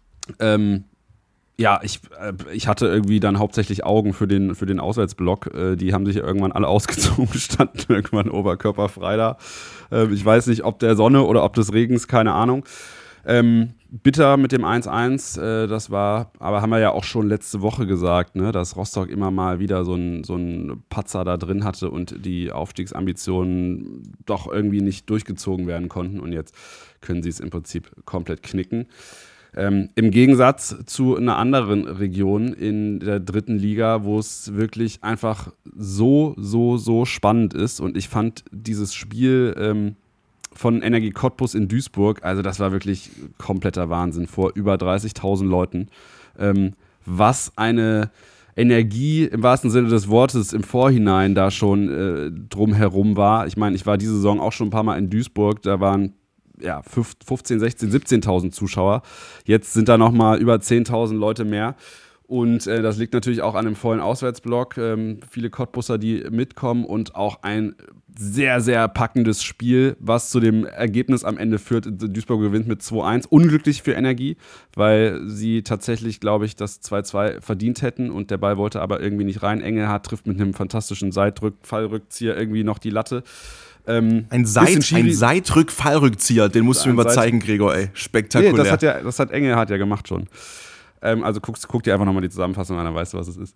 Ja, ich hatte irgendwie dann hauptsächlich Augen für den Auswärtsblock. Die haben sich irgendwann alle ausgezogen, standen irgendwann oberkörperfrei da. Ich weiß nicht, ob der Sonne oder ob des Regens, keine Ahnung. Bitter mit dem 1:1, das war, aber haben wir ja auch schon letzte Woche gesagt, ne, dass Rostock immer mal wieder so ein Patzer da drin hatte und die Aufstiegsambitionen doch irgendwie nicht durchgezogen werden konnten und jetzt können sie es im Prinzip komplett knicken. Im Gegensatz zu einer anderen Region in der 3. Liga, wo es wirklich einfach so spannend ist. Und ich fand dieses Spiel von Energie Cottbus in Duisburg, also das war wirklich kompletter Wahnsinn, vor über 30.000 Leuten. Was eine Energie im wahrsten Sinne des Wortes im Vorhinein da schon drumherum war. Ich meine, ich war diese Saison auch schon ein paar Mal in Duisburg, da waren 15, 16, 17.000 Zuschauer. Jetzt sind da nochmal über 10.000 Leute mehr. Und das liegt natürlich auch an einem vollen Auswärtsblock. Viele Cottbusser, die mitkommen und auch ein sehr, sehr packendes Spiel, was zu dem Ergebnis am Ende führt. Duisburg gewinnt mit 2:1. Unglücklich für Energie, weil sie tatsächlich, glaube ich, das 2:2 verdient hätten und der Ball wollte aber irgendwie nicht rein. Engelhardt trifft mit einem fantastischen Fallrückzieher irgendwie noch die Latte. Ein Seitrück-Fallrückzieher, den musst du mir mal zeigen, Gregor, ey. Spektakulär. Nee, das hat Engelhardt ja gemacht schon. Also guck dir einfach nochmal die Zusammenfassung an, dann weißt du, was es ist.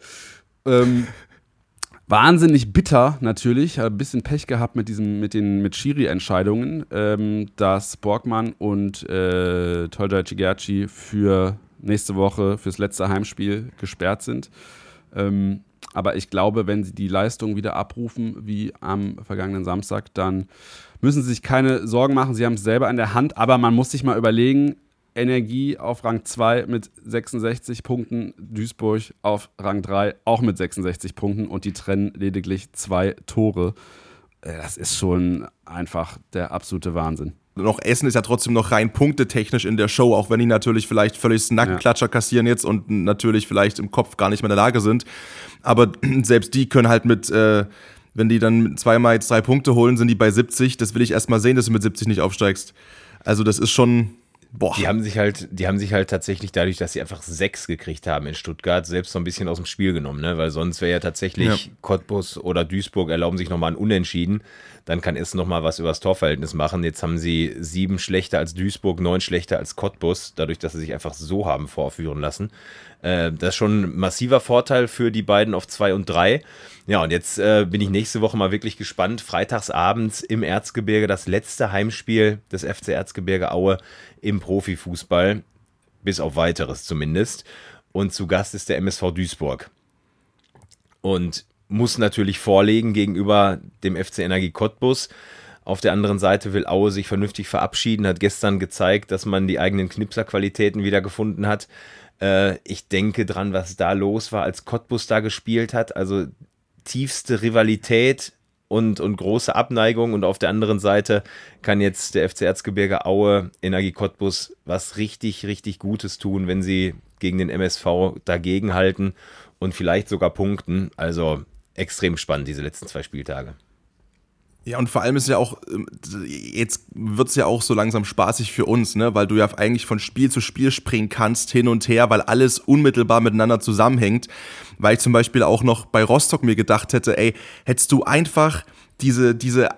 Wahnsinnig bitter natürlich, ein bisschen Pech gehabt mit Schiri-Entscheidungen, dass Borgmann und Tolga Cigerci für nächste Woche fürs letzte Heimspiel gesperrt sind. Aber ich glaube, wenn sie die Leistung wieder abrufen, wie am vergangenen Samstag, dann müssen sie sich keine Sorgen machen. Sie haben es selber in der Hand, aber man muss sich mal überlegen, Energie auf Rang 2 mit 66 Punkten, Duisburg auf Rang 3 auch mit 66 Punkten und die trennen lediglich 2 Tore. Das ist schon einfach der absolute Wahnsinn. Noch Essen ist ja trotzdem noch rein punktetechnisch in der Show, auch wenn die natürlich vielleicht völlig Nackenklatscher kassieren jetzt und natürlich vielleicht im Kopf gar nicht mehr in der Lage sind. Aber selbst die können halt wenn die dann zweimal jetzt 3 Punkte holen, sind die bei 70. Das will ich erst mal sehen, dass du mit 70 nicht aufsteigst. Also das ist schon... Boah. Die haben sich halt tatsächlich dadurch, dass sie einfach 6 gekriegt haben in Stuttgart, selbst so ein bisschen aus dem Spiel genommen, ne? Weil sonst wäre ja tatsächlich Cottbus oder Duisburg erlauben sich nochmal ein Unentschieden, dann kann Essen nochmal was übers Torverhältnis machen. Jetzt haben sie 7 schlechter als Duisburg, 9 schlechter als Cottbus, dadurch, dass sie sich einfach so haben vorführen lassen. Das ist schon ein massiver Vorteil für die beiden auf 2 und 3. Ja, und jetzt bin ich nächste Woche mal wirklich gespannt. Freitagsabends im Erzgebirge, das letzte Heimspiel des FC Erzgebirge Aue im Profifußball, bis auf Weiteres zumindest. Und zu Gast ist der MSV Duisburg. Und muss natürlich vorlegen gegenüber dem FC Energie Cottbus. Auf der anderen Seite will Aue sich vernünftig verabschieden, hat gestern gezeigt, dass man die eigenen Knipserqualitäten wieder gefunden hat. Ich denke dran, was da los war, als Cottbus da gespielt hat. Also tiefste Rivalität und große Abneigung. Und auf der anderen Seite kann jetzt der FC Erzgebirge Aue, Energie Cottbus, was richtig, richtig Gutes tun, wenn sie gegen den MSV dagegenhalten und vielleicht sogar punkten. Also extrem spannend, diese letzten 2 Spieltage. Ja, und vor allem ist ja auch, jetzt wird es ja auch so langsam spaßig für uns, ne, weil du ja eigentlich von Spiel zu Spiel springen kannst, hin und her, weil alles unmittelbar miteinander zusammenhängt. Weil ich zum Beispiel auch noch bei Rostock mir gedacht hätte, hättest du einfach diese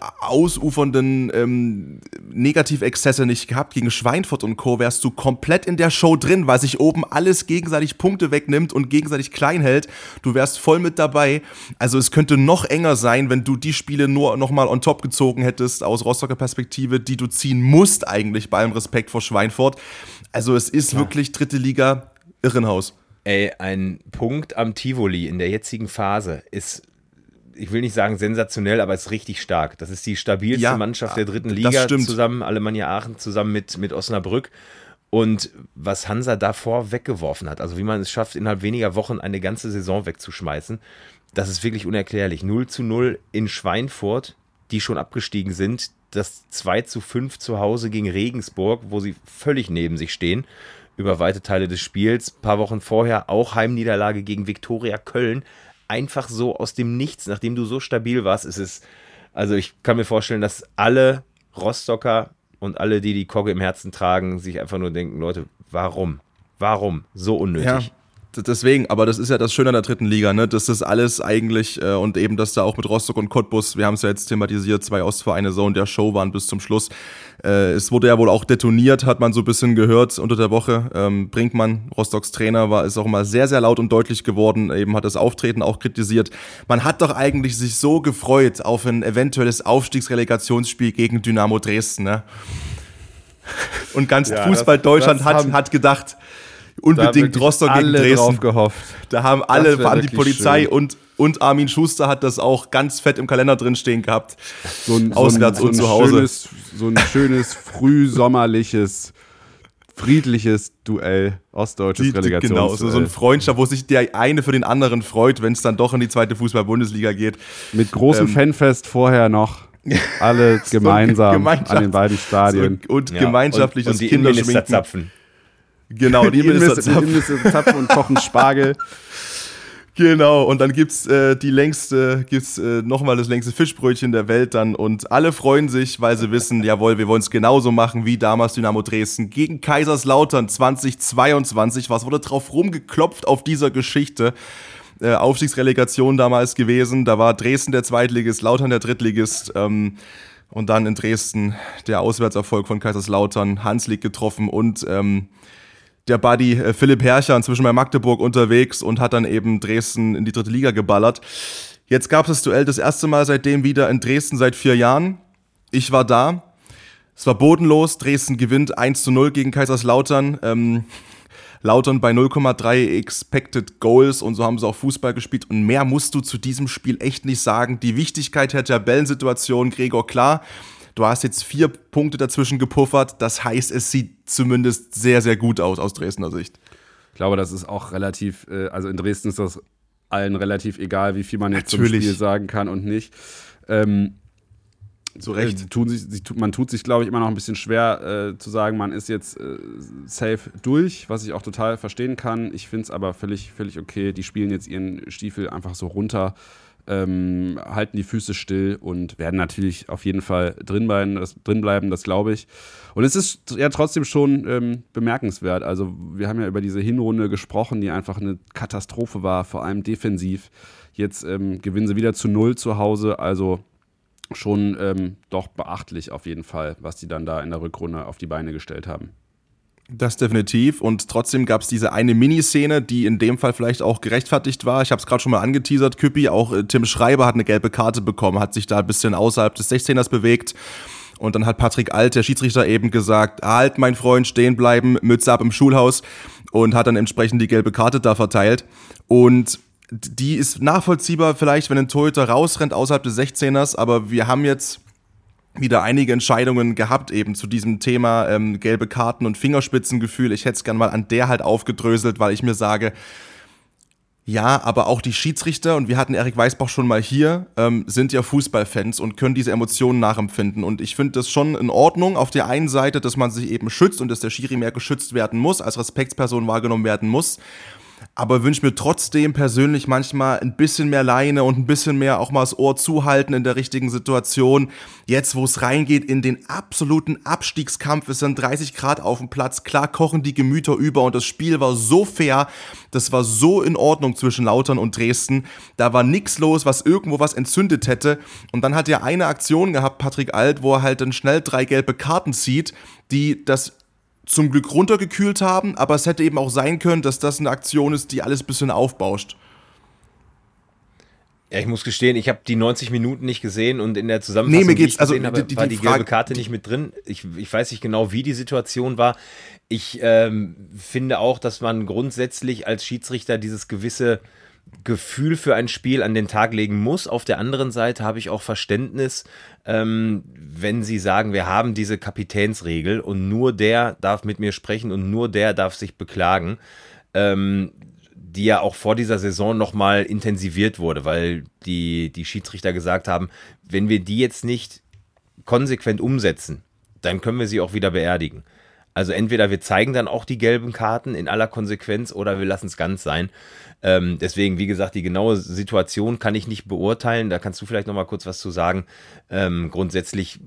ausufernden Negativexzesse nicht gehabt gegen Schweinfurt und Co., wärst du komplett in der Show drin, weil sich oben alles gegenseitig Punkte wegnimmt und gegenseitig klein hält. Du wärst voll mit dabei. Also es könnte noch enger sein, wenn du die Spiele nur nochmal on top gezogen hättest, aus Rostocker Perspektive, die du ziehen musst eigentlich, bei allem Respekt vor Schweinfurt. Also es ist wirklich 3. Liga Irrenhaus. Ein Punkt am Tivoli in der jetzigen Phase ist, ich will nicht sagen sensationell, aber ist richtig stark. Das ist die stabilste Mannschaft der 3. Liga zusammen, Alemannia Aachen zusammen mit Osnabrück. Und was Hansa davor weggeworfen hat, also wie man es schafft, innerhalb weniger Wochen eine ganze Saison wegzuschmeißen, das ist wirklich unerklärlich. 0:0 in Schweinfurt, die schon abgestiegen sind, das 2:5 zu Hause gegen Regensburg, wo sie völlig neben sich stehen, über weite Teile des Spiels. Ein paar Wochen vorher auch Heimniederlage gegen Viktoria Köln. Einfach so aus dem Nichts, nachdem du so stabil warst, also ich kann mir vorstellen, dass alle Rostocker und alle, die Kogge im Herzen tragen, sich einfach nur denken, Leute, warum? Warum? So unnötig. Ja. Deswegen, aber das ist ja das Schöne an der 3. Liga, ne? Das ist alles eigentlich, und eben, dass da auch mit Rostock und Cottbus, wir haben es ja jetzt thematisiert, 2 Ostvereine so in der Show waren bis zum Schluss. Es wurde ja wohl auch detoniert, hat man so ein bisschen gehört unter der Woche. Brinkmann, Rostocks Trainer, ist auch immer sehr, sehr laut und deutlich geworden, eben hat das Auftreten auch kritisiert. Man hat doch eigentlich sich so gefreut auf ein eventuelles Aufstiegsrelegationsspiel gegen Dynamo Dresden, ne? Und ganz Fußball Deutschland hat gedacht, unbedingt Rostock gegen Dresden. Drauf gehofft. Da haben alle, vor allem die Polizei und Armin Schuster hat das auch ganz fett im Kalender drin stehen gehabt. Auswärts und zu Hause. So ein schönes, frühsommerliches, friedliches Duell, ostdeutsches Relegationsduell. Genau, so ein Freundschaft, wo sich der eine für den anderen freut, wenn es dann doch in die 2. Fußball-Bundesliga geht. Mit großem Fanfest vorher noch. Alle gemeinsam an den beiden Stadien. Und gemeinschaftliches und die Kinderschminken. Zapfen. Genau, die Innenministerzapfen und kochen Spargel. Genau, und dann gibt's nochmal das längste Fischbrötchen der Welt dann und alle freuen sich, weil sie wissen, jawohl, wir wollen es genauso machen wie damals Dynamo Dresden gegen Kaiserslautern 2022. Was wurde drauf rumgeklopft auf dieser Geschichte? Aufstiegsrelegation damals gewesen, da war Dresden der Zweitligist, Lautern der Drittligist, und dann in Dresden der Auswärtserfolg von Kaiserslautern, Hanslik getroffen und der Buddy Philipp Hercher inzwischen bei Magdeburg unterwegs und hat dann eben Dresden in die 3. Liga geballert. Jetzt gab es das Duell das erste Mal seitdem wieder in Dresden seit 4 Jahren. Ich war da. Es war bodenlos. Dresden gewinnt 1:0 gegen Kaiserslautern. Lautern bei 0,3 Expected Goals und so haben sie auch Fußball gespielt und mehr musst du zu diesem Spiel echt nicht sagen. Die Wichtigkeit der Tabellensituation, Gregor, klar, du hast jetzt 4 Punkte dazwischen gepuffert, das heißt, es sieht zumindest sehr, sehr gut aus Dresdner Sicht. Ich glaube, das ist auch relativ, also in Dresden ist das allen relativ egal, wie viel man jetzt Natürlich zum Spiel sagen kann und nicht. Zu Recht. Man tut sich, glaube ich, immer noch ein bisschen schwer zu sagen, man ist jetzt safe durch, was ich auch total verstehen kann. Ich finde es aber völlig okay. Die spielen jetzt ihren Stiefel einfach so runter, halten die Füße still und werden natürlich auf jeden Fall drinbleiben, das glaube ich. Und es ist ja trotzdem schon bemerkenswert. Also wir haben ja über diese Hinrunde gesprochen, die einfach eine Katastrophe war, vor allem defensiv. Jetzt gewinnen sie wieder zu 0 zu Hause, also schon doch beachtlich auf jeden Fall, was die dann da in der Rückrunde auf die Beine gestellt haben. Das definitiv und trotzdem gab es diese eine Miniszene, die in dem Fall vielleicht auch gerechtfertigt war. Ich habe es gerade schon mal angeteasert, Küppi, auch Tim Schreiber hat eine gelbe Karte bekommen, hat sich da ein bisschen außerhalb des 16ers bewegt und dann hat Patrick Alt, der Schiedsrichter, eben gesagt, halt mein Freund, stehen bleiben, Mütze ab im Schulhaus und hat dann entsprechend die gelbe Karte da verteilt und die ist nachvollziehbar vielleicht, wenn ein Torhüter rausrennt außerhalb des 16ers, aber wir haben jetzt wieder einige Entscheidungen gehabt eben zu diesem Thema gelbe Karten und Fingerspitzengefühl. Ich hätte es gerne mal an der halt aufgedröselt, weil ich mir sage, ja, aber auch die Schiedsrichter, und wir hatten Erik Weißbach schon mal hier, sind ja Fußballfans und können diese Emotionen nachempfinden. Und ich finde das schon in Ordnung auf der einen Seite, dass man sich eben schützt und dass der Schiri mehr geschützt werden muss, als Respektsperson wahrgenommen werden muss. Aber wünsche mir trotzdem persönlich manchmal ein bisschen mehr Leine und ein bisschen mehr auch mal das Ohr zuhalten in der richtigen Situation. Jetzt, wo es reingeht in den absoluten Abstiegskampf, es sind 30 Grad auf dem Platz, klar kochen die Gemüter über und das Spiel war so fair, das war so in Ordnung zwischen Lautern und Dresden. Da war nichts los, was irgendwo was entzündet hätte. Und dann hat er eine Aktion gehabt, Patrick Alt, wo er halt dann schnell 3 gelbe Karten zieht, die das zum Glück runtergekühlt haben, aber es hätte eben auch sein können, dass das eine Aktion ist, die alles ein bisschen aufbauscht. Ja, ich muss gestehen, ich habe die 90 Minuten nicht gesehen und in der Zusammenfassung, die ich gesehen habe, war die gelbe Karte nicht mit drin. Ich weiß nicht genau, wie die Situation war. Ich finde auch, dass man grundsätzlich als Schiedsrichter dieses gewisse Gefühl für ein Spiel an den Tag legen muss. Auf der anderen Seite habe ich auch Verständnis, wenn sie sagen, wir haben diese Kapitänsregel und nur der darf mit mir sprechen und nur der darf sich beklagen, die ja auch vor dieser Saison nochmal intensiviert wurde, weil die Schiedsrichter gesagt haben, wenn wir die jetzt nicht konsequent umsetzen, dann können wir sie auch wieder beerdigen. Also entweder wir zeigen dann auch die gelben Karten in aller Konsequenz oder wir lassen es ganz sein. Deswegen, wie gesagt, die genaue Situation kann ich nicht beurteilen. Da kannst du vielleicht noch mal kurz was zu sagen. Grundsätzlich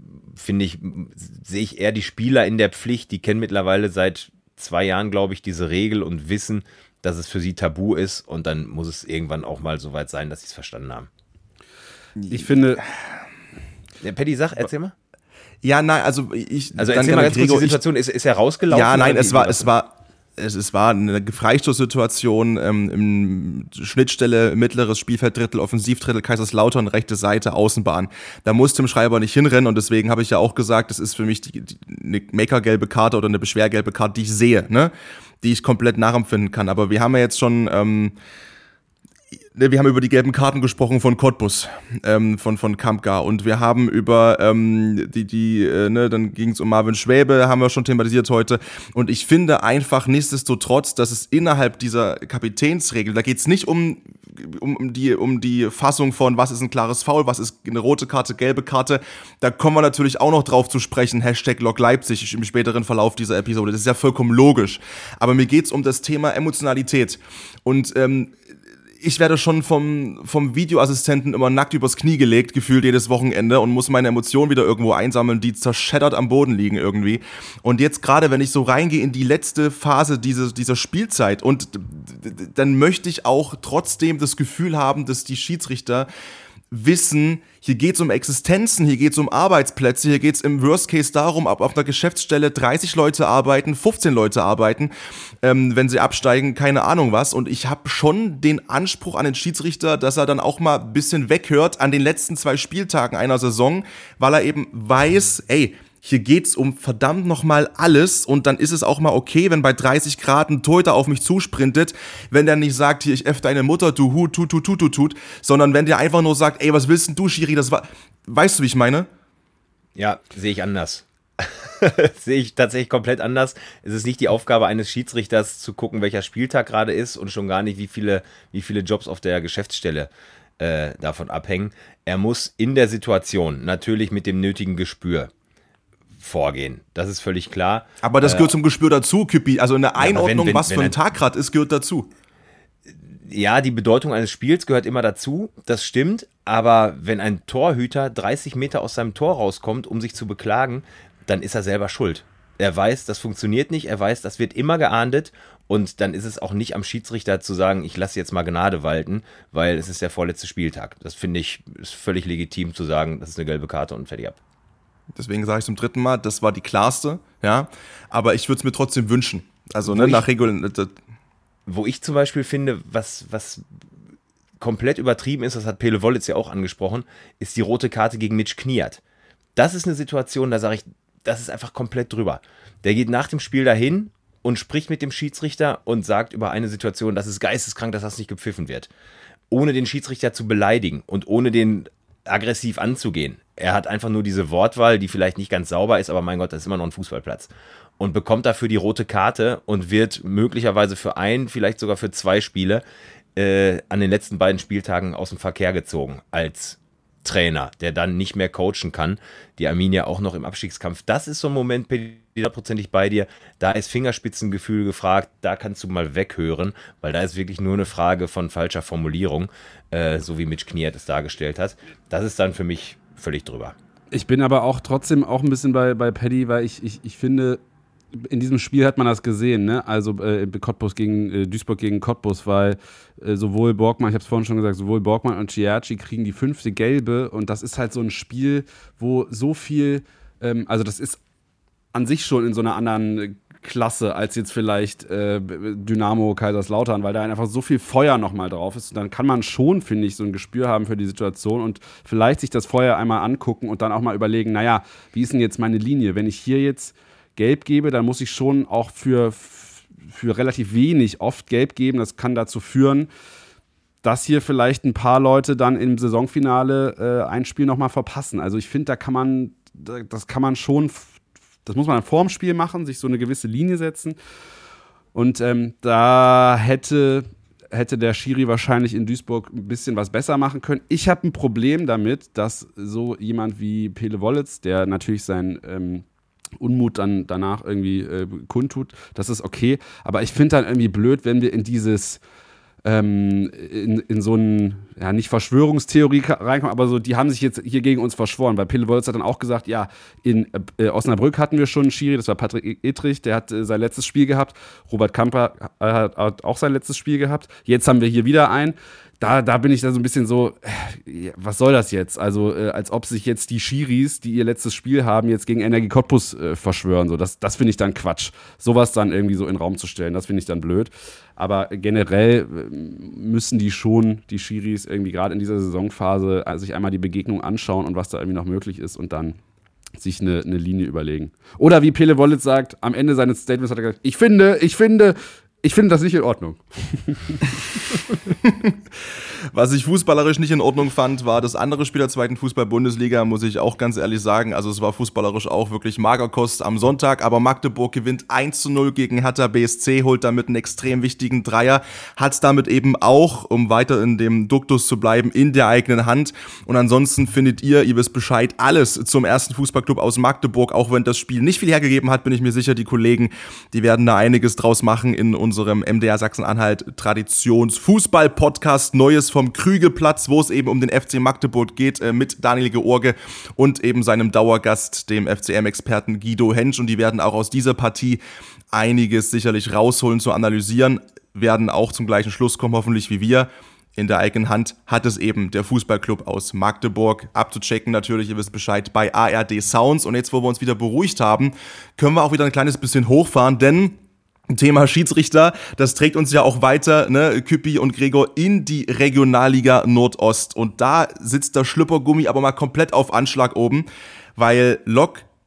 sehe ich eher die Spieler in der Pflicht. Die kennen mittlerweile seit 2 Jahren, glaube ich, diese Regel und wissen, dass es für sie tabu ist. Und dann muss es irgendwann auch mal so weit sein, dass sie es verstanden haben. Ich finde... Ja, Paddy, erzähl mal. Ja, nein, also erzähl mal ganz kurz die Situation, ist er rausgelaufen? Ja, nein, es war eine Freistoßsituation im Schnittstelle, mittleres Spielfelddrittel, Offensivdrittel, Kaiserslautern, rechte Seite, Außenbahn. Da muss Tim Schreiber nicht hinrennen und deswegen habe ich ja auch gesagt, das ist für mich eine Maker-gelbe Karte oder eine Beschwergelbe Karte, die ich sehe, ne? Die ich komplett nachempfinden kann. Aber wir haben ja jetzt schon... wir haben über die gelben Karten gesprochen von Cottbus, von Kampgar und wir haben über dann ging es um Marvin Schwäbe, haben wir schon thematisiert heute und ich finde einfach nichtsdestotrotz, dass es innerhalb dieser Kapitänsregel, da geht es nicht um die Fassung von, was ist ein klares Foul, was ist eine rote Karte, gelbe Karte, da kommen wir natürlich auch noch drauf zu sprechen, #Lok Leipzig im späteren Verlauf dieser Episode, das ist ja vollkommen logisch, aber mir geht es um das Thema Emotionalität und ich werde schon vom Videoassistenten immer nackt übers Knie gelegt, gefühlt jedes Wochenende und muss meine Emotionen wieder irgendwo einsammeln, die zerschädert am Boden liegen irgendwie. Und jetzt gerade, wenn ich so reingehe in die letzte Phase dieser Spielzeit und dann möchte ich auch trotzdem das Gefühl haben, dass die Schiedsrichter wissen, hier geht's um Existenzen, hier geht's um Arbeitsplätze, hier geht's im Worst Case darum, ob auf einer Geschäftsstelle 30 Leute arbeiten, 15 Leute arbeiten, wenn sie absteigen, keine Ahnung was. Und ich habe schon den Anspruch an den Schiedsrichter, dass er dann auch mal ein bisschen weghört an den letzten 2 Spieltagen einer Saison, weil er eben weiß, hier geht's um verdammt nochmal alles und dann ist es auch mal okay, wenn bei 30 Grad ein Torhüter auf mich zusprintet, wenn der nicht sagt, hier, ich F deine Mutter, du Hut, tut, sondern wenn der einfach nur sagt, ey, was willst denn du, Schiri, weißt du, wie ich meine? Ja, sehe ich anders. Sehe ich tatsächlich komplett anders. Es ist nicht die Aufgabe eines Schiedsrichters zu gucken, welcher Spieltag gerade ist und schon gar nicht, wie viele Jobs auf der Geschäftsstelle davon abhängen. Er muss in der Situation natürlich mit dem nötigen Gespür vorgehen. Das ist völlig klar. Aber das gehört zum Gespür dazu, Küppi. Also in der Einordnung, was für ein Tag gerade ist, gehört dazu. Ja, die Bedeutung eines Spiels gehört immer dazu, das stimmt. Aber wenn ein Torhüter 30 Meter aus seinem Tor rauskommt, um sich zu beklagen, dann ist er selber schuld. Er weiß, das funktioniert nicht. Er weiß, das wird immer geahndet. Und dann ist es auch nicht am Schiedsrichter zu sagen, ich lasse jetzt mal Gnade walten, weil es ist der vorletzte Spieltag. Das finde ich, ist völlig legitim zu sagen, das ist eine gelbe Karte und fertig ab. Deswegen sage ich zum 3. Mal, das war die klarste, ja. Aber ich würde es mir trotzdem wünschen. Also nach Regeln. Wo ich zum Beispiel finde, was komplett übertrieben ist, das hat Pele Wollitz ja auch angesprochen, ist die rote Karte gegen Mitch Kniat. Das ist eine Situation, da sage ich, das ist einfach komplett drüber. Der geht nach dem Spiel dahin und spricht mit dem Schiedsrichter und sagt über eine Situation, das ist geisteskrank, dass das nicht gepfiffen wird. Ohne den Schiedsrichter zu beleidigen und ohne den aggressiv anzugehen. Er hat einfach nur diese Wortwahl, die vielleicht nicht ganz sauber ist, aber mein Gott, das ist immer noch ein Fußballplatz. Und bekommt dafür die rote Karte und wird möglicherweise für vielleicht sogar für 2 Spiele an den letzten beiden Spieltagen aus dem Verkehr gezogen als Trainer, der dann nicht mehr coachen kann. Die Arminia auch noch im Abstiegskampf. Das ist so ein Moment, bin ich 100% bei dir. Da ist Fingerspitzengefühl gefragt, da kannst du mal weghören, weil da ist wirklich nur eine Frage von falscher Formulierung, so wie Mitch Kniat es dargestellt hat. Das ist dann für mich völlig drüber. Ich bin aber auch trotzdem auch ein bisschen bei Paddy, weil ich finde, in diesem Spiel hat man das gesehen, ne? Also Duisburg gegen Cottbus, weil sowohl Borgmann, ich habe es vorhin schon gesagt, sowohl Borgmann und Ciarci kriegen die 5. Gelbe und das ist halt so ein Spiel, wo so viel, also das ist an sich schon in so einer anderen Klasse als jetzt vielleicht Dynamo Kaiserslautern, weil da einfach so viel Feuer nochmal drauf ist. Und dann kann man schon, finde ich, so ein Gespür haben für die Situation und vielleicht sich das Feuer einmal angucken und dann auch mal überlegen, naja, wie ist denn jetzt meine Linie? Wenn ich hier jetzt Gelb gebe, dann muss ich schon auch für relativ wenig oft Gelb geben. Das kann dazu führen, dass hier vielleicht ein paar Leute dann im Saisonfinale ein Spiel nochmal verpassen. Also ich finde, das kann man schon, das muss man dann vor dem Spiel machen, sich so eine gewisse Linie setzen. Und da hätte der Schiri wahrscheinlich in Duisburg ein bisschen was besser machen können. Ich habe ein Problem damit, dass so jemand wie Pele Wollitz, der natürlich sein Unmut dann danach irgendwie kundtut, das ist okay, aber ich finde dann irgendwie blöd, wenn wir in dieses in so ein, ja, nicht Verschwörungstheorie reinkommen, aber so, die haben sich jetzt hier gegen uns verschworen, weil Pele Wollitz hat dann auch gesagt, ja, in Osnabrück hatten wir schon einen Schiri, das war Patrick Ittrich, der hat sein letztes Spiel gehabt, Robert Kamper hat auch sein letztes Spiel gehabt, jetzt haben wir hier wieder einen. Da bin ich dann so ein bisschen so, was soll das jetzt? Also, als ob sich jetzt die Schiris, die ihr letztes Spiel haben, jetzt gegen Energie Cottbus verschwören. So, das finde ich dann Quatsch. Sowas dann irgendwie so in den Raum zu stellen, das finde ich dann blöd. Aber generell müssen die Schiris irgendwie gerade in dieser Saisonphase sich einmal die Begegnung anschauen und was da irgendwie noch möglich ist und dann sich eine Linie überlegen. Oder wie Pele Wollitz sagt, am Ende seines Statements hat er gesagt, ich finde das nicht in Ordnung. Was ich fußballerisch nicht in Ordnung fand, war das andere Spiel der 2. Fußball-Bundesliga, muss ich auch ganz ehrlich sagen. Also es war fußballerisch auch wirklich Magerkost am Sonntag, aber Magdeburg gewinnt 1:0 gegen Hertha BSC, holt damit einen extrem wichtigen Dreier, hat es damit eben auch, um weiter in dem Duktus zu bleiben, in der eigenen Hand. Und ansonsten findet ihr wisst Bescheid, alles zum 1. Fußballclub aus Magdeburg, auch wenn das Spiel nicht viel hergegeben hat, bin ich mir sicher, die Kollegen, die werden da einiges draus machen in unserem MDR Sachsen-Anhalt Traditions-Fußball-Podcast Neues vom Krügelplatz, wo es eben um den FC Magdeburg geht, mit Daniel George und eben seinem Dauergast, dem FCM-Experten Guido Hensch. Und die werden auch aus dieser Partie einiges sicherlich rausholen, zu analysieren, werden auch zum gleichen Schluss kommen, hoffentlich wie wir. In der eigenen Hand hat es eben der Fußballclub aus Magdeburg. Abzuchecken natürlich, ihr wisst Bescheid, bei ARD Sounds. Und jetzt, wo wir uns wieder beruhigt haben, können wir auch wieder ein kleines bisschen hochfahren, denn Thema Schiedsrichter, das trägt uns ja auch weiter, ne, Küppi und Gregor, in die Regionalliga Nordost. Und da sitzt der Schlüppergummi aber mal komplett auf Anschlag oben, weil Lok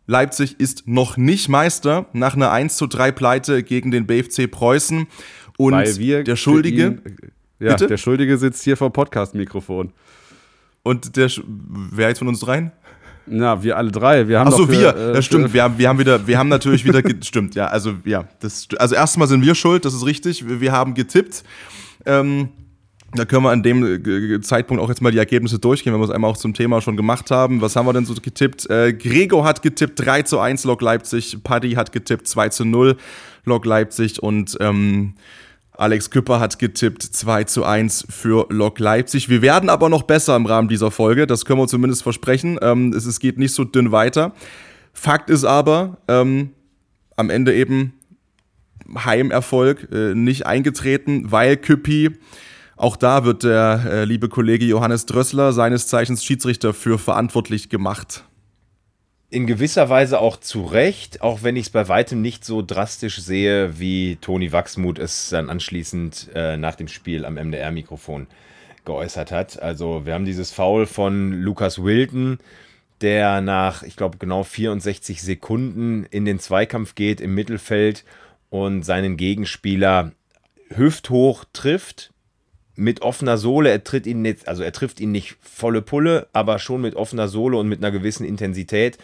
Leipzig ist noch nicht Meister nach einer 1:3 Pleite gegen den BFC Preußen. Und der Schuldige... Bitte? Der Schuldige sitzt hier vor Podcast-Mikrofon. Und wer jetzt von uns dreien? Na, wir alle drei. Wir haben das stimmt. Wir haben natürlich wieder stimmt, ja, also erstmal sind wir schuld, das ist richtig. Wir haben getippt. Da können wir an dem Zeitpunkt auch jetzt mal die Ergebnisse durchgehen, wenn wir es einmal auch zum Thema schon gemacht haben. Was haben wir denn so getippt? Gregor hat getippt 3:1 Lok Leipzig, Paddy hat getippt 2:0 Lok Leipzig und Alex Küpper hat getippt 2:1 für Lok Leipzig. Wir werden aber noch besser im Rahmen dieser Folge, das können wir zumindest versprechen. Es geht nicht so dünn weiter. Fakt ist aber, am Ende eben Heimerfolg nicht eingetreten, weil Küppi, auch da wird der liebe Kollege Johannes Drössler, seines Zeichens Schiedsrichter, für verantwortlich gemacht. In gewisser Weise auch zu Recht, auch wenn ich es bei weitem nicht so drastisch sehe, wie Toni Wachsmuth es dann anschließend nach dem Spiel am MDR-Mikrofon geäußert hat. Also wir haben dieses Foul von Lukas Wilton, der nach, ich glaube, genau 64 Sekunden in den Zweikampf geht im Mittelfeld und seinen Gegenspieler hüfthoch trifft. Mit offener Sohle, er trifft ihn nicht volle Pulle, aber schon mit offener Sohle und mit einer gewissen Intensität.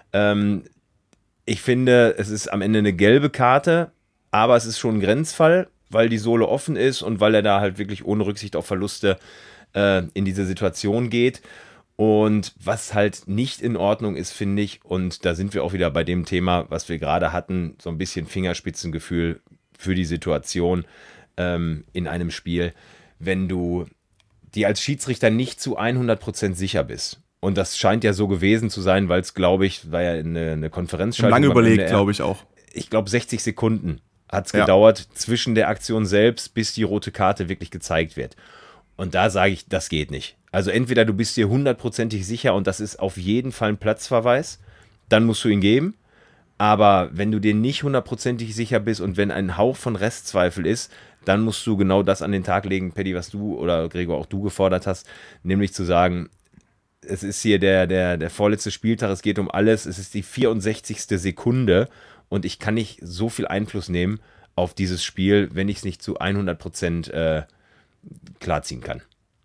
Ich finde, es ist am Ende eine gelbe Karte, aber es ist schon ein Grenzfall, weil die Sohle offen ist und weil er da halt wirklich ohne Rücksicht auf Verluste in diese Situation geht. Und was halt nicht in Ordnung ist, finde ich, und da sind wir auch wieder bei dem Thema, was wir gerade hatten, so ein bisschen Fingerspitzengefühl für die Situation in einem Spiel, wenn du dir als Schiedsrichter nicht zu 100% sicher bist. Und das scheint ja so gewesen zu sein, weil es, glaube ich, war ja eine Konferenzschaltung. Lange überlegt, glaube ich auch. Ich glaube, 60 Sekunden hat es gedauert zwischen der Aktion selbst, bis die rote Karte wirklich gezeigt wird. Und da sage ich, das geht nicht. Also entweder du bist dir 100%ig sicher und das ist auf jeden Fall ein Platzverweis, dann musst du ihn geben. Aber wenn du dir nicht 100%ig sicher bist und wenn ein Hauch von Restzweifel ist, dann musst du genau das an den Tag legen, Paddy, was du oder Gregor auch du gefordert hast, nämlich zu sagen, es ist hier der vorletzte Spieltag, es geht um alles, es ist die 64. Sekunde und ich kann nicht so viel Einfluss nehmen auf dieses Spiel, wenn ich es nicht zu 100% klarziehen kann.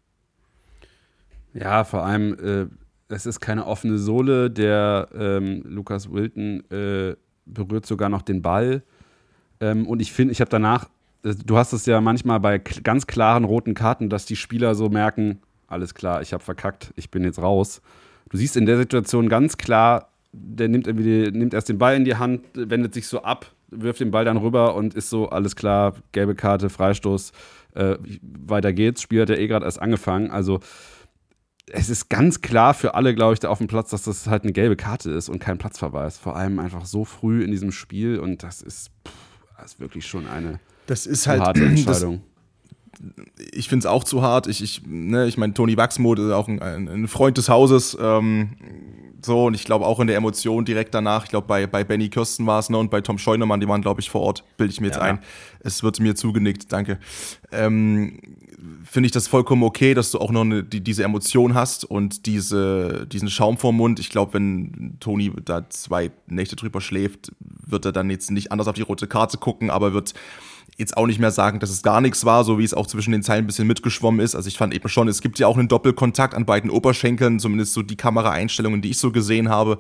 Ja, vor allem, es ist keine offene Sohle, der Lukas Wilton berührt sogar noch den Ball und ich finde, ich habe danach, du hast es ja manchmal bei ganz klaren roten Karten, dass die Spieler so merken, alles klar, ich habe verkackt, ich bin jetzt raus. Du siehst in der Situation ganz klar, der nimmt erst den Ball in die Hand, wendet sich so ab, wirft den Ball dann rüber und ist so, alles klar, gelbe Karte, Freistoß, weiter geht's. Spiel hat ja gerade erst angefangen. Also es ist ganz klar für alle, glaube ich, da auf dem Platz, dass das halt eine gelbe Karte ist und kein Platzverweis. Vor allem einfach so früh in diesem Spiel und das ist wirklich schon eine harte Entscheidung. Ich finde es auch zu hart. Ich meine, Toni Wachsmuth ist auch ein Freund des Hauses. Und ich glaube auch in der Emotion direkt danach, ich glaube bei Benny Kirsten war es, ne, und bei Tom Scheunemann, die waren, glaube ich, vor Ort, bilde ich mir jetzt ein. Es wird mir zugenickt, danke. Finde ich das vollkommen okay, dass du auch noch diese Emotion hast und diesen Schaum vorm Mund. Ich glaube, wenn Toni da 2 Nächte drüber schläft, wird er dann jetzt nicht anders auf die rote Karte gucken, aber wird jetzt auch nicht mehr sagen, dass es gar nichts war, so wie es auch zwischen den Zeilen ein bisschen mitgeschwommen ist. Also ich fand eben schon, es gibt ja auch einen Doppelkontakt an beiden Oberschenkeln, zumindest so die Kameraeinstellungen, die ich so gesehen habe.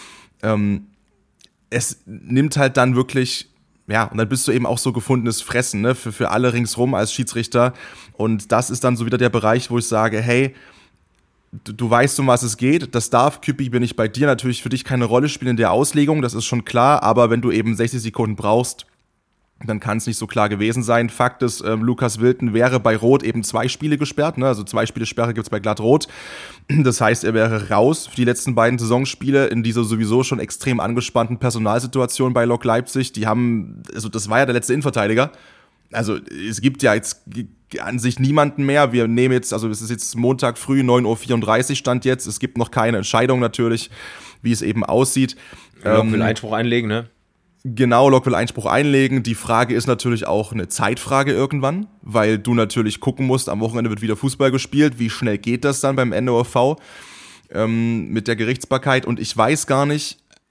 Es nimmt halt dann wirklich, ja, und dann bist du eben auch so gefundenes Fressen, ne, für alle ringsrum als Schiedsrichter. Und das ist dann so wieder der Bereich, wo ich sage, hey, du weißt, um was es geht, das darf, Küppi, bin ich bei dir, natürlich für dich keine Rolle spielen in der Auslegung, das ist schon klar, aber wenn du eben 60 Sekunden brauchst, dann kann es nicht so klar gewesen sein. Fakt ist, Lukas Wilton wäre bei Rot eben 2 Spiele gesperrt, ne? Also 2 Spiele Sperre gibt es bei Glatt-Rot. Das heißt, er wäre raus für die letzten beiden Saisonspiele in dieser sowieso schon extrem angespannten Personalsituation bei Lok Leipzig. Das war ja der letzte Innenverteidiger. Also es gibt ja jetzt an sich niemanden mehr. Wir nehmen jetzt, also es ist jetzt Montag früh, 9:34 Uhr Stand jetzt. Es gibt noch keine Entscheidung natürlich, wie es eben aussieht. Lok will Einspruch einlegen, ne? Genau, Lok will Einspruch einlegen. Die Frage ist natürlich auch eine Zeitfrage irgendwann, weil du natürlich gucken musst, am Wochenende wird wieder Fußball gespielt. Wie schnell geht das dann beim NOFV mit der Gerichtsbarkeit? Und ich weiß gar nicht,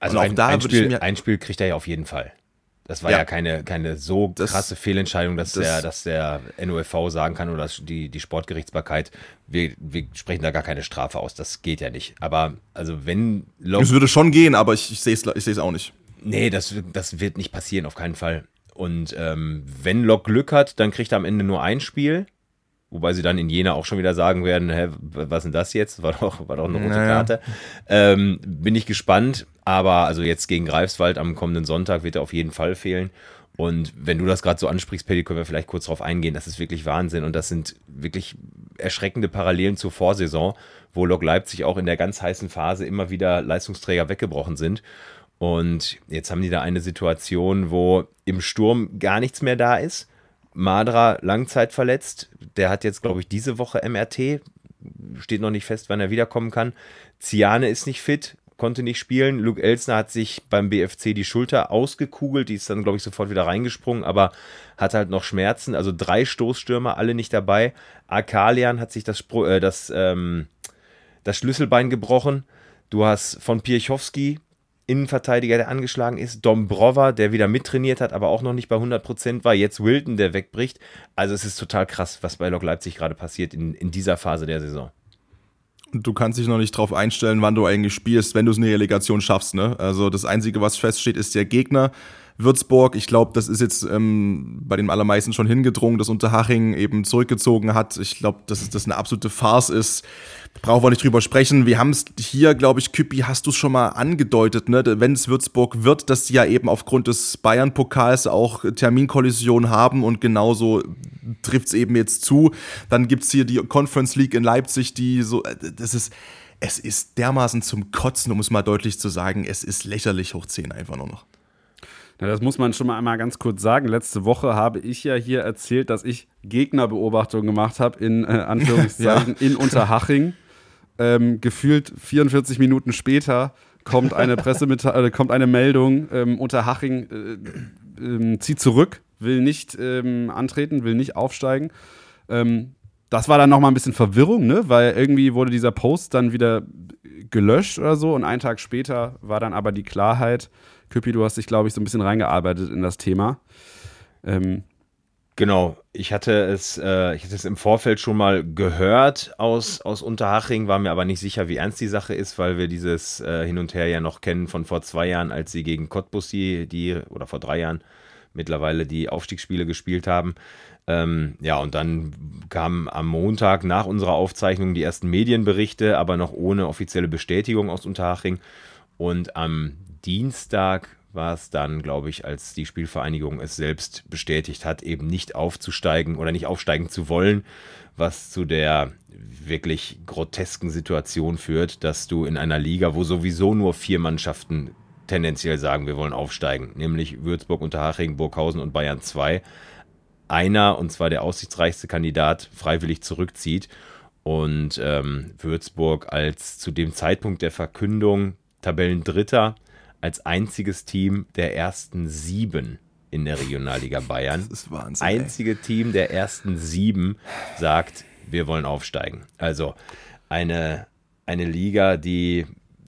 Also auch da ein Spiel kriegt er ja auf jeden Fall. Das war ja keine so krasse Fehlentscheidung, dass der NOFV sagen kann oder die Sportgerichtsbarkeit, wir sprechen da gar keine Strafe aus. Das geht ja nicht. Aber also wenn Lok... Es würde schon gehen, aber ich sehe es auch nicht. Nee, das wird nicht passieren, auf keinen Fall. Und wenn Lok Glück hat, dann kriegt er am Ende nur ein Spiel. Wobei sie dann in Jena auch schon wieder sagen werden, was ist denn das jetzt? War doch eine rote Karte. Bin ich gespannt. Aber also jetzt gegen Greifswald am kommenden Sonntag wird er auf jeden Fall fehlen. Und wenn du das gerade so ansprichst, Paddy, können wir vielleicht kurz drauf eingehen. Das ist wirklich Wahnsinn. Und das sind wirklich erschreckende Parallelen zur Vorsaison, wo Lok Leipzig auch in der ganz heißen Phase immer wieder Leistungsträger weggebrochen sind. Und jetzt haben die da eine Situation, wo im Sturm gar nichts mehr da ist. Madra langzeitverletzt, der hat jetzt, glaube ich, diese Woche MRT, steht noch nicht fest, wann er wiederkommen kann. Ziane ist nicht fit, konnte nicht spielen. Luke Elsner hat sich beim BFC die Schulter ausgekugelt, die ist dann, glaube ich, sofort wieder reingesprungen, aber hat halt noch Schmerzen. Also 3 Stoßstürmer, alle nicht dabei. Akalian hat sich das Schlüsselbein gebrochen. Du hast von Piechowski, Innenverteidiger, der angeschlagen ist, Dombrova, der wieder mittrainiert hat, aber auch noch nicht bei 100% war, jetzt Wilton, der wegbricht. Also es ist total krass, was bei Lok Leipzig gerade passiert in dieser Phase der Saison. Du kannst dich noch nicht drauf einstellen, wann du eigentlich spielst, wenn du es in die Relegation schaffst, ne? Also das Einzige, was feststeht, ist der Gegner. Würzburg, ich glaube, das ist jetzt bei den allermeisten schon hingedrungen, dass Unterhaching eben zurückgezogen hat. Ich glaube, dass das eine absolute Farce ist. Brauchen wir nicht drüber sprechen. Wir haben es hier, glaube ich, Küppi, hast du es schon mal angedeutet, ne? Wenn es Würzburg wird, dass die ja eben aufgrund des Bayern-Pokals auch Terminkollision haben und genauso trifft es eben jetzt zu. Dann gibt es hier die Conference League in Leipzig, die so, es ist dermaßen zum Kotzen, um es mal deutlich zu sagen, es ist lächerlich hoch 10 einfach nur noch. Ja, das muss man schon mal einmal ganz kurz sagen. Letzte Woche habe ich ja hier erzählt, dass ich Gegnerbeobachtungen gemacht habe, in Anführungszeichen, in Unterhaching. Gefühlt 44 Minuten später kommt eine kommt eine Meldung, Unterhaching zieht zurück, will nicht antreten, will nicht aufsteigen. Das war dann nochmal ein bisschen Verwirrung, ne? Weil irgendwie wurde dieser Post dann wieder gelöscht oder so und einen Tag später war dann aber die Klarheit. Küppi, du hast dich, glaube ich, so ein bisschen reingearbeitet in das Thema. Genau, ich hatte es im Vorfeld schon mal gehört aus Unterhaching, war mir aber nicht sicher, wie ernst die Sache ist, weil wir dieses Hin und Her ja noch kennen von vor 2 Jahren, als sie gegen Cottbus oder vor 3 Jahren mittlerweile die Aufstiegsspiele gespielt haben. Ja, und dann kamen am Montag nach unserer Aufzeichnung die ersten Medienberichte, aber noch ohne offizielle Bestätigung aus Unterhaching. Und am Dienstag war es dann, glaube ich, als die Spielvereinigung es selbst bestätigt hat, eben nicht aufzusteigen oder nicht aufsteigen zu wollen, was zu der wirklich grotesken Situation führt, dass du in einer Liga, wo sowieso nur 4 Mannschaften tendenziell sagen, wir wollen aufsteigen, nämlich Würzburg, Unterhaching, Burghausen und Bayern 2, einer, und zwar der aussichtsreichste Kandidat, freiwillig zurückzieht und Würzburg als zu dem Zeitpunkt der Verkündung Tabellendritter als einziges Team der ersten 7 in der Regionalliga Bayern. Das ist Wahnsinn. Einzige Team der ersten 7 sagt, wir wollen aufsteigen. Also eine Liga, die,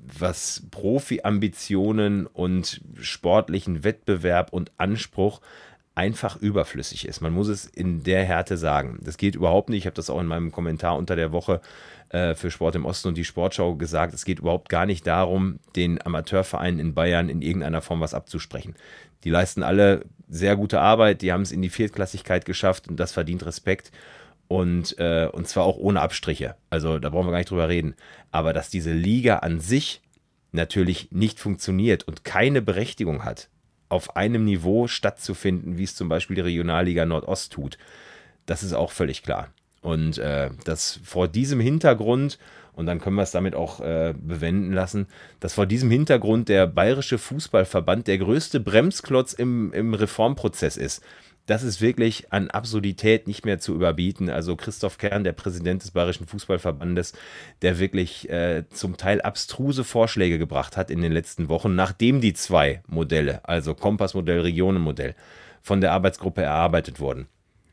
was Profi-Ambitionen und sportlichen Wettbewerb und Anspruch einfach überflüssig ist. Man muss es in der Härte sagen. Das geht überhaupt nicht. Ich habe das auch in meinem Kommentar unter der Woche für Sport im Osten und die Sportschau gesagt. Es geht überhaupt gar nicht darum, den Amateurvereinen in Bayern in irgendeiner Form was abzusprechen. Die leisten alle sehr gute Arbeit. Die haben es in die Viertklassigkeit geschafft und das verdient Respekt. Und zwar auch ohne Abstriche. Also da brauchen wir gar nicht drüber reden. Aber dass diese Liga an sich natürlich nicht funktioniert und keine Berechtigung hat, auf einem Niveau stattzufinden, wie es zum Beispiel die Regionalliga Nordost tut, das ist auch völlig klar. Und das vor diesem Hintergrund, und dann können wir es damit auch bewenden lassen, dass vor diesem Hintergrund der Bayerische Fußballverband der größte Bremsklotz im Reformprozess ist. Das ist wirklich an Absurdität nicht mehr zu überbieten. Also Christoph Kern, der Präsident des Bayerischen Fußballverbandes, der wirklich zum Teil abstruse Vorschläge gebracht hat in den letzten Wochen, nachdem die 2 Modelle, also Kompassmodell, Regionenmodell, von der Arbeitsgruppe erarbeitet wurden.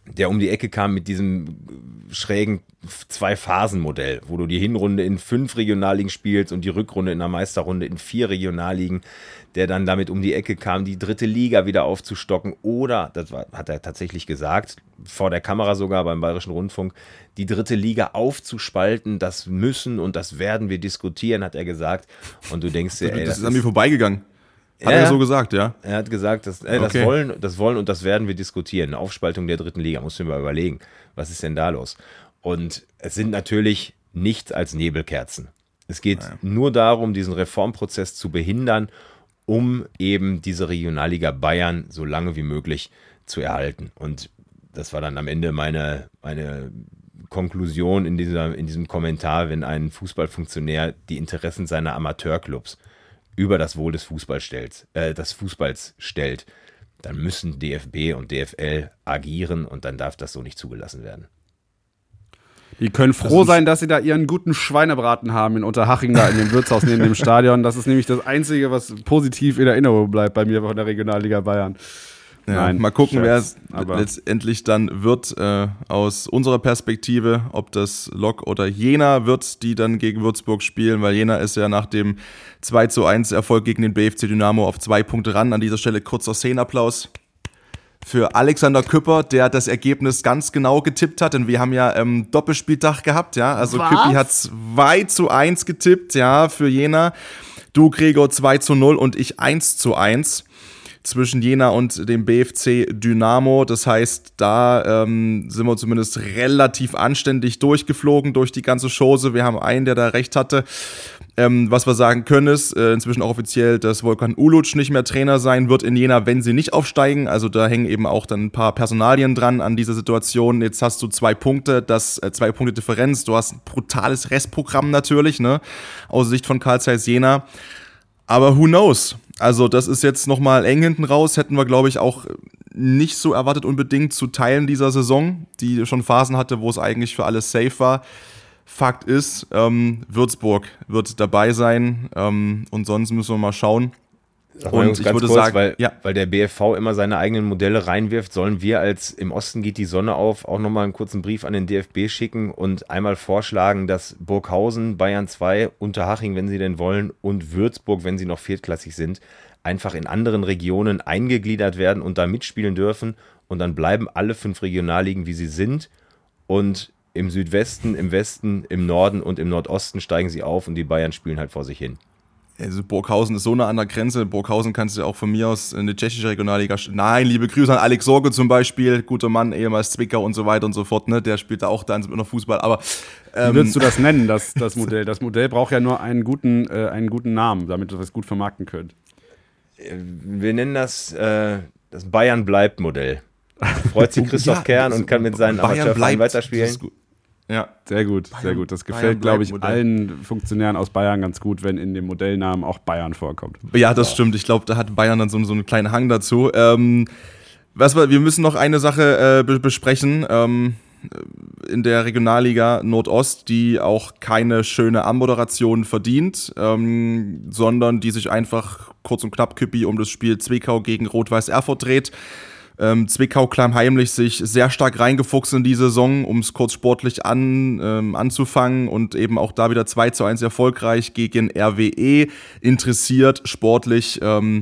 der um die Ecke kam mit diesem schrägen 2-Phasen-Modell, wo du die Hinrunde in 5 Regionalligen spielst und die Rückrunde in der Meisterrunde in 4 Regionalligen, der dann damit um die Ecke kam, die 3. Liga wieder aufzustocken oder, hat er tatsächlich gesagt, vor der Kamera sogar beim Bayerischen Rundfunk, die 3. Liga aufzuspalten, das müssen und das werden wir diskutieren, hat er gesagt. Und du denkst dir, das ist an mir vorbeigegangen. Hat er so gesagt, ja? Er hat gesagt, das wollen und das werden wir diskutieren. Eine Aufspaltung der 3. Liga, musst du dir mal überlegen. Was ist denn da los? Und es sind natürlich nichts als Nebelkerzen. Es geht nur darum, diesen Reformprozess zu behindern, um eben diese Regionalliga Bayern so lange wie möglich zu erhalten. Und das war dann am Ende meine Konklusion in diesem Kommentar, wenn ein Fußballfunktionär die Interessen seiner Amateurclubs über das Wohl des Fußballs stellt, dann müssen DFB und DFL agieren und dann darf das so nicht zugelassen werden. Die können froh sein, dass sie da ihren guten Schweinebraten haben in Unterhaching, da in dem Wirtshaus neben dem Stadion. Das ist nämlich das Einzige, was positiv in Erinnerung bleibt bei mir von der Regionalliga Bayern. Ja, nein, mal gucken, wer es letztendlich dann wird aus unserer Perspektive, ob das Lok oder Jena wird, die dann gegen Würzburg spielen, weil Jena ist ja nach dem 2:1 Erfolg gegen den BFC Dynamo auf 2 Punkte ran. An dieser Stelle kurzer Szenenapplaus für Alexander Küpper, der das Ergebnis ganz genau getippt hat, denn wir haben ja Doppelspieltag gehabt, ja, also Küppi hat 2:1 getippt, ja, für Jena, du Gregor 2:0 und ich 1:1. Zwischen Jena und dem BFC Dynamo. Das heißt, da sind wir zumindest relativ anständig durchgeflogen durch die ganze Chose. Wir haben einen, der da recht hatte. Was wir sagen können ist, inzwischen auch offiziell, dass Volkan Uluc nicht mehr Trainer sein wird in Jena, wenn sie nicht aufsteigen. Also da hängen eben auch dann ein paar Personalien dran an dieser Situation. Jetzt hast du 2 Punkte, 2 Punkte Differenz. Du hast ein brutales Restprogramm natürlich, ne, aus Sicht von Carl Zeiss Jena. Aber who knows? Also das ist jetzt nochmal eng hinten raus, hätten wir, glaube ich, auch nicht so erwartet unbedingt zu Teilen dieser Saison, die schon Phasen hatte, wo es eigentlich für alles safe war. Fakt ist, Würzburg wird dabei sein und sonst müssen wir mal schauen. Und ich würde sagen, weil der BFV immer seine eigenen Modelle reinwirft, sollen wir als Im Osten geht die Sonne auf auch nochmal einen kurzen Brief an den DFB schicken und einmal vorschlagen, dass Burghausen, Bayern 2, Unterhaching, wenn sie denn wollen, und Würzburg, wenn sie noch viertklassig sind, einfach in anderen Regionen eingegliedert werden und da mitspielen dürfen und dann bleiben alle 5 Regionalligen, wie sie sind, und im Südwesten, im Westen, im Norden und im Nordosten steigen sie auf und die Bayern spielen halt vor sich hin. Also Burghausen ist so nah an der Grenze. Burghausen kannst du auch von mir aus in die tschechische Regionalliga. Nein, liebe Grüße an Alex Sorge zum Beispiel, guter Mann, ehemals Zwickau und so weiter und so fort. Ne? Der spielt da auch dann noch Fußball. Aber wie würdest du das nennen, das Modell? Das Modell braucht ja nur einen guten Namen, damit ihr das gut vermarkten könnt. Wir nennen das Bayern-Bleibt-Modell. Freut sich Christoph Kern und kann mit seinen Amateurvereinen weiterspielen. Ja, sehr gut, sehr gut. Das gefällt, glaube ich, allen Funktionären aus Bayern ganz gut, wenn in dem Modellnamen auch Bayern vorkommt. Ja, das stimmt. Ich glaube, da hat Bayern dann so einen kleinen Hang dazu. Wir müssen noch eine Sache besprechen. In der Regionalliga Nordost, die auch keine schöne Anmoderation verdient, sondern die sich einfach kurz und knapp Küppi um das Spiel Zwickau gegen Rot-Weiß Erfurt dreht. Zwickau klammheimlich sich sehr stark reingefuchst in die Saison, um es kurz sportlich anzufangen und eben auch da wieder 2:1 erfolgreich gegen RWE, interessiert sportlich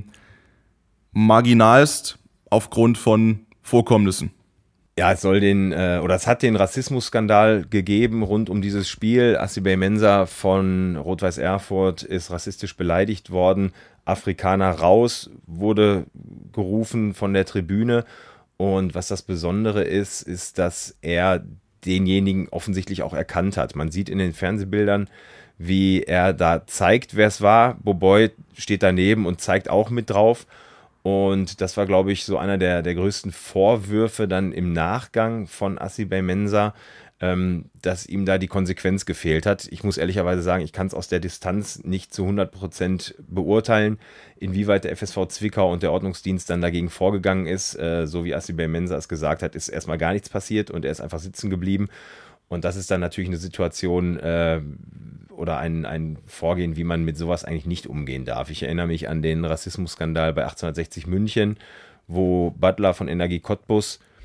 marginalst aufgrund von Vorkommnissen. Ja, es hat den Rassismusskandal gegeben rund um dieses Spiel. Asibay Mensah von Rot-Weiß Erfurt ist rassistisch beleidigt worden. Afrikaner raus wurde gerufen von der Tribüne. Und was das Besondere ist, dass er denjenigen offensichtlich auch erkannt hat. Man sieht in den Fernsehbildern, wie er da zeigt, wer es war. Boboy steht daneben und zeigt auch mit drauf. Und das war, glaube ich, so einer der größten Vorwürfe dann im Nachgang von Asibay Mensah, dass ihm da die Konsequenz gefehlt hat. Ich muss ehrlicherweise sagen, ich kann es aus der Distanz nicht zu 100% beurteilen, inwieweit der FSV Zwickau und der Ordnungsdienst dann dagegen vorgegangen ist. So wie Asibay Mensah es gesagt hat, ist erstmal gar nichts passiert und er ist einfach sitzen geblieben. Und das ist dann natürlich eine Situation oder ein Vorgehen, wie man mit sowas eigentlich nicht umgehen darf. Ich erinnere mich an den Rassismusskandal bei 1860 München, wo Butler von Energie Cottbus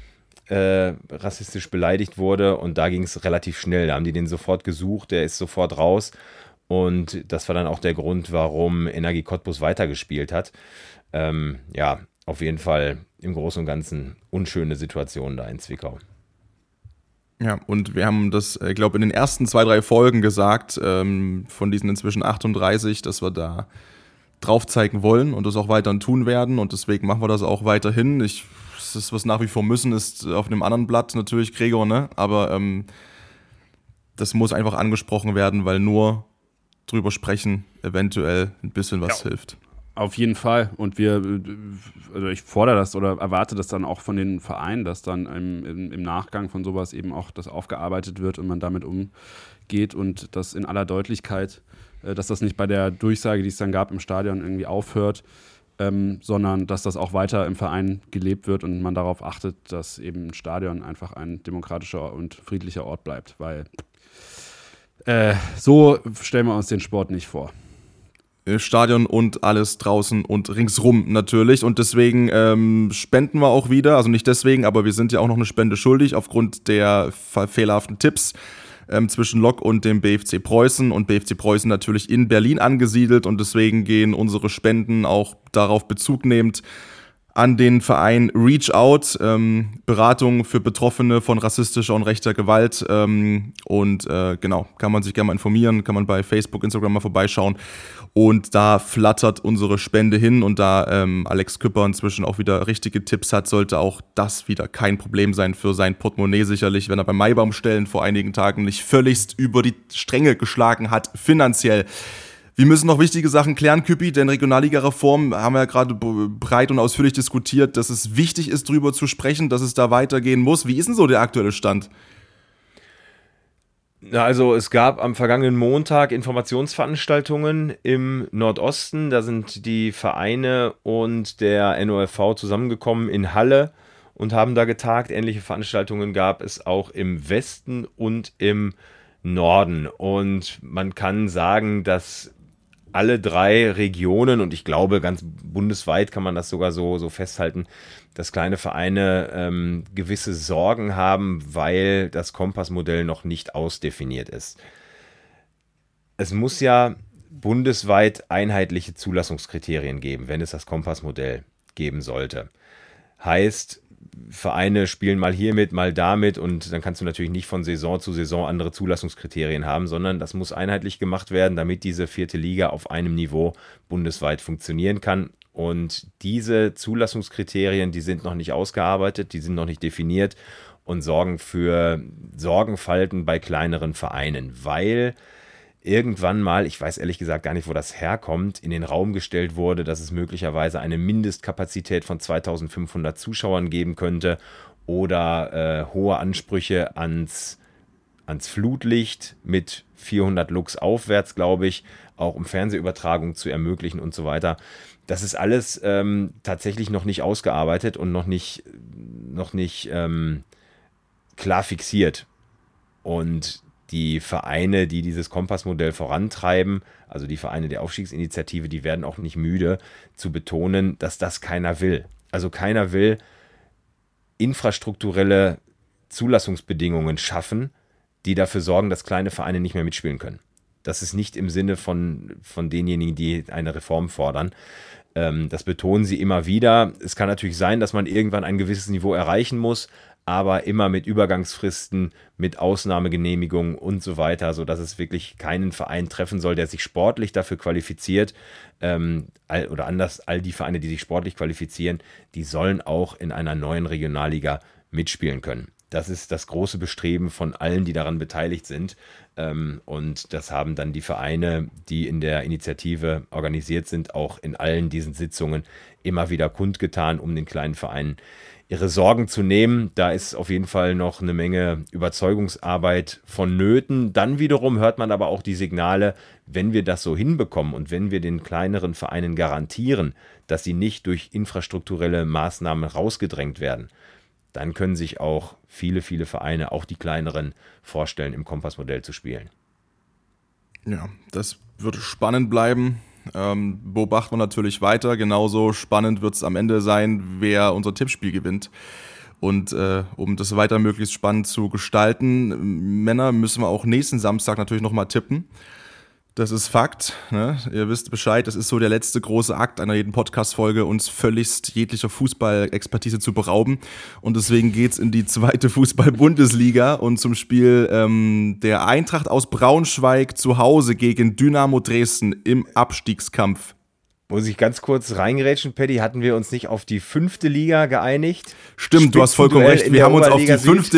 rassistisch beleidigt wurde und da ging es relativ schnell. Da haben die den sofort gesucht, der ist sofort raus und das war dann auch der Grund, warum Energie Cottbus weitergespielt hat. Ja, auf jeden Fall im Großen und Ganzen unschöne Situation da in Zwickau. Ja, und wir haben das, ich glaube, in den ersten 2-3 Folgen gesagt, von diesen inzwischen 38, dass wir da drauf zeigen wollen und das auch weiterhin tun werden und deswegen machen wir das auch weiterhin. Das, was nach wie vor müssen, ist auf einem anderen Blatt natürlich Gregor, ne? Aber das muss einfach angesprochen werden, weil nur drüber sprechen eventuell ein bisschen was hilft. Auf jeden Fall. Und also ich fordere das oder erwarte das dann auch von den Vereinen, dass dann im Nachgang von sowas eben auch das aufgearbeitet wird und man damit umgeht und das in aller Deutlichkeit, dass das nicht bei der Durchsage, die es dann gab im Stadion, irgendwie aufhört, sondern dass das auch weiter im Verein gelebt wird und man darauf achtet, dass eben ein Stadion einfach ein demokratischer und friedlicher Ort bleibt, weil so stellen wir uns den Sport nicht vor. Stadion und alles draußen und ringsrum natürlich und deswegen spenden wir auch wieder, also nicht deswegen, aber wir sind ja auch noch eine Spende schuldig aufgrund der fehlerhaften Tipps zwischen Lok und dem BFC Preußen und BFC Preußen natürlich in Berlin angesiedelt und deswegen gehen unsere Spenden auch darauf Bezug nehmend an den Verein Reach Out, Beratung für Betroffene von rassistischer und rechter Gewalt genau, kann man sich gerne mal informieren, kann man bei Facebook, Instagram mal vorbeischauen und da flattert unsere Spende hin und da Alex Küpper inzwischen auch wieder richtige Tipps hat, sollte auch das wieder kein Problem sein für sein Portemonnaie sicherlich, wenn er beim Maibaumstellen vor einigen Tagen nicht völligst über die Stränge geschlagen hat, finanziell. Wir müssen noch wichtige Sachen klären, Küppi, denn Regionalliga-Reform haben wir ja gerade breit und ausführlich diskutiert, dass es wichtig ist, drüber zu sprechen, dass es da weitergehen muss. Wie ist denn so der aktuelle Stand? Also es gab am vergangenen Montag Informationsveranstaltungen im Nordosten. Da sind die Vereine und der NOFV zusammengekommen in Halle und haben da getagt. Ähnliche Veranstaltungen gab es auch im Westen und im Norden. Und man kann sagen, dass alle 3 Regionen, und ich glaube ganz bundesweit kann man das sogar so festhalten, dass kleine Vereine gewisse Sorgen haben, weil das Kompassmodell noch nicht ausdefiniert ist. Es muss ja bundesweit einheitliche Zulassungskriterien geben, wenn es das Kompassmodell geben sollte. Heißt, Vereine spielen mal hier mit, mal damit und dann kannst du natürlich nicht von Saison zu Saison andere Zulassungskriterien haben, sondern das muss einheitlich gemacht werden, damit diese 4. Liga auf einem Niveau bundesweit funktionieren kann. Und diese Zulassungskriterien, die sind noch nicht ausgearbeitet, die sind noch nicht definiert und sorgen für Sorgenfalten bei kleineren Vereinen, weil irgendwann mal, ich weiß ehrlich gesagt gar nicht, wo das herkommt, in den Raum gestellt wurde, dass es möglicherweise eine Mindestkapazität von 2500 Zuschauern geben könnte oder hohe Ansprüche ans Flutlicht mit 400 Lux aufwärts, glaube ich, auch um Fernsehübertragung zu ermöglichen und so weiter. Das ist alles tatsächlich noch nicht ausgearbeitet und noch nicht klar fixiert. Und die Vereine, die dieses Kompassmodell vorantreiben, also die Vereine der Aufstiegsinitiative, die werden auch nicht müde zu betonen, dass das keiner will. Also keiner will infrastrukturelle Zulassungsbedingungen schaffen, die dafür sorgen, dass kleine Vereine nicht mehr mitspielen können. Das ist nicht im Sinne von denjenigen, die eine Reform fordern. Das betonen sie immer wieder. Es kann natürlich sein, dass man irgendwann ein gewisses Niveau erreichen muss, aber immer mit Übergangsfristen, mit Ausnahmegenehmigungen und so weiter, sodass es wirklich keinen Verein treffen soll, der sich sportlich dafür qualifiziert. Oder anders, all die Vereine, die sich sportlich qualifizieren, die sollen auch in einer neuen Regionalliga mitspielen können. Das ist das große Bestreben von allen, die daran beteiligt sind. Und das haben dann die Vereine, die in der Initiative organisiert sind, auch in allen diesen Sitzungen immer wieder kundgetan, um den kleinen Vereinen ihre Sorgen zu nehmen. Da ist auf jeden Fall noch eine Menge Überzeugungsarbeit vonnöten. Dann wiederum hört man aber auch die Signale, wenn wir das so hinbekommen und wenn wir den kleineren Vereinen garantieren, dass sie nicht durch infrastrukturelle Maßnahmen rausgedrängt werden, dann können sich auch viele, viele Vereine, auch die kleineren, vorstellen, im Kompassmodell zu spielen. Ja, das wird spannend bleiben. Beobachten wir natürlich weiter. Genauso spannend wird es am Ende sein, wer unser Tippspiel gewinnt. Und um das weiter möglichst spannend zu gestalten, Männer, müssen wir auch nächsten Samstag natürlich nochmal tippen. Das ist Fakt, ne? Ihr wisst Bescheid, das ist so der letzte große Akt einer jeden Podcast-Folge, uns völligst jeglicher Fußball-Expertise zu berauben. Und deswegen geht's in die 2. Fußball-Bundesliga und zum Spiel der Eintracht aus Braunschweig zu Hause gegen Dynamo Dresden im Abstiegskampf. Muss ich ganz kurz reingerätschen, Paddy, hatten wir uns nicht auf die 5. Liga geeinigt? Stimmt, du hast vollkommen recht, wir haben uns auf die 5.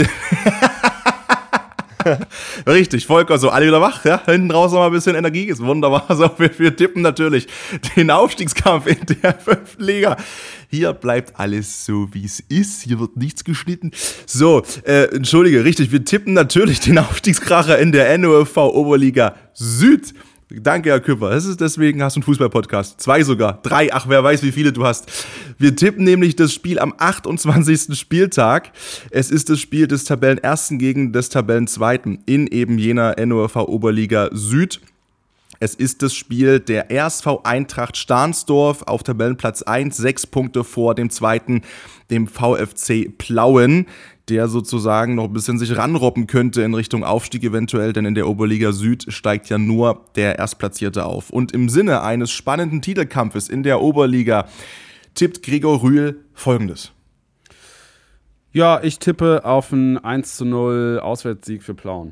Richtig, Volker, so alle wieder wach, ja? Hinten raus noch mal ein bisschen Energie, ist wunderbar. So, wir tippen natürlich den Aufstiegskampf in der 5. Liga. Hier bleibt alles so, wie es ist. Hier wird nichts geschnitten. So, entschuldige, richtig, wir tippen natürlich den Aufstiegskracher in der NOFV Oberliga Süd. Danke, Herr Küpper. Das ist deswegen, hast du einen Fußball-Podcast. 2 sogar. 3. Ach, wer weiß, wie viele du hast. Wir tippen nämlich das Spiel am 28. Spieltag. Es ist das Spiel des Tabellenersten gegen des Tabellenzweiten in eben jener NOFV Oberliga Süd. Es ist das Spiel der RSV Eintracht Stahnsdorf auf Tabellenplatz 1, 6 Punkte vor dem zweiten, dem VfC Plauen, der sozusagen noch ein bisschen sich ranrobben könnte in Richtung Aufstieg eventuell, denn in der Oberliga Süd steigt ja nur der Erstplatzierte auf. Und im Sinne eines spannenden Titelkampfes in der Oberliga tippt Gregor Rühl Folgendes. Ja, ich tippe auf einen 1:0 Auswärtssieg für Plauen.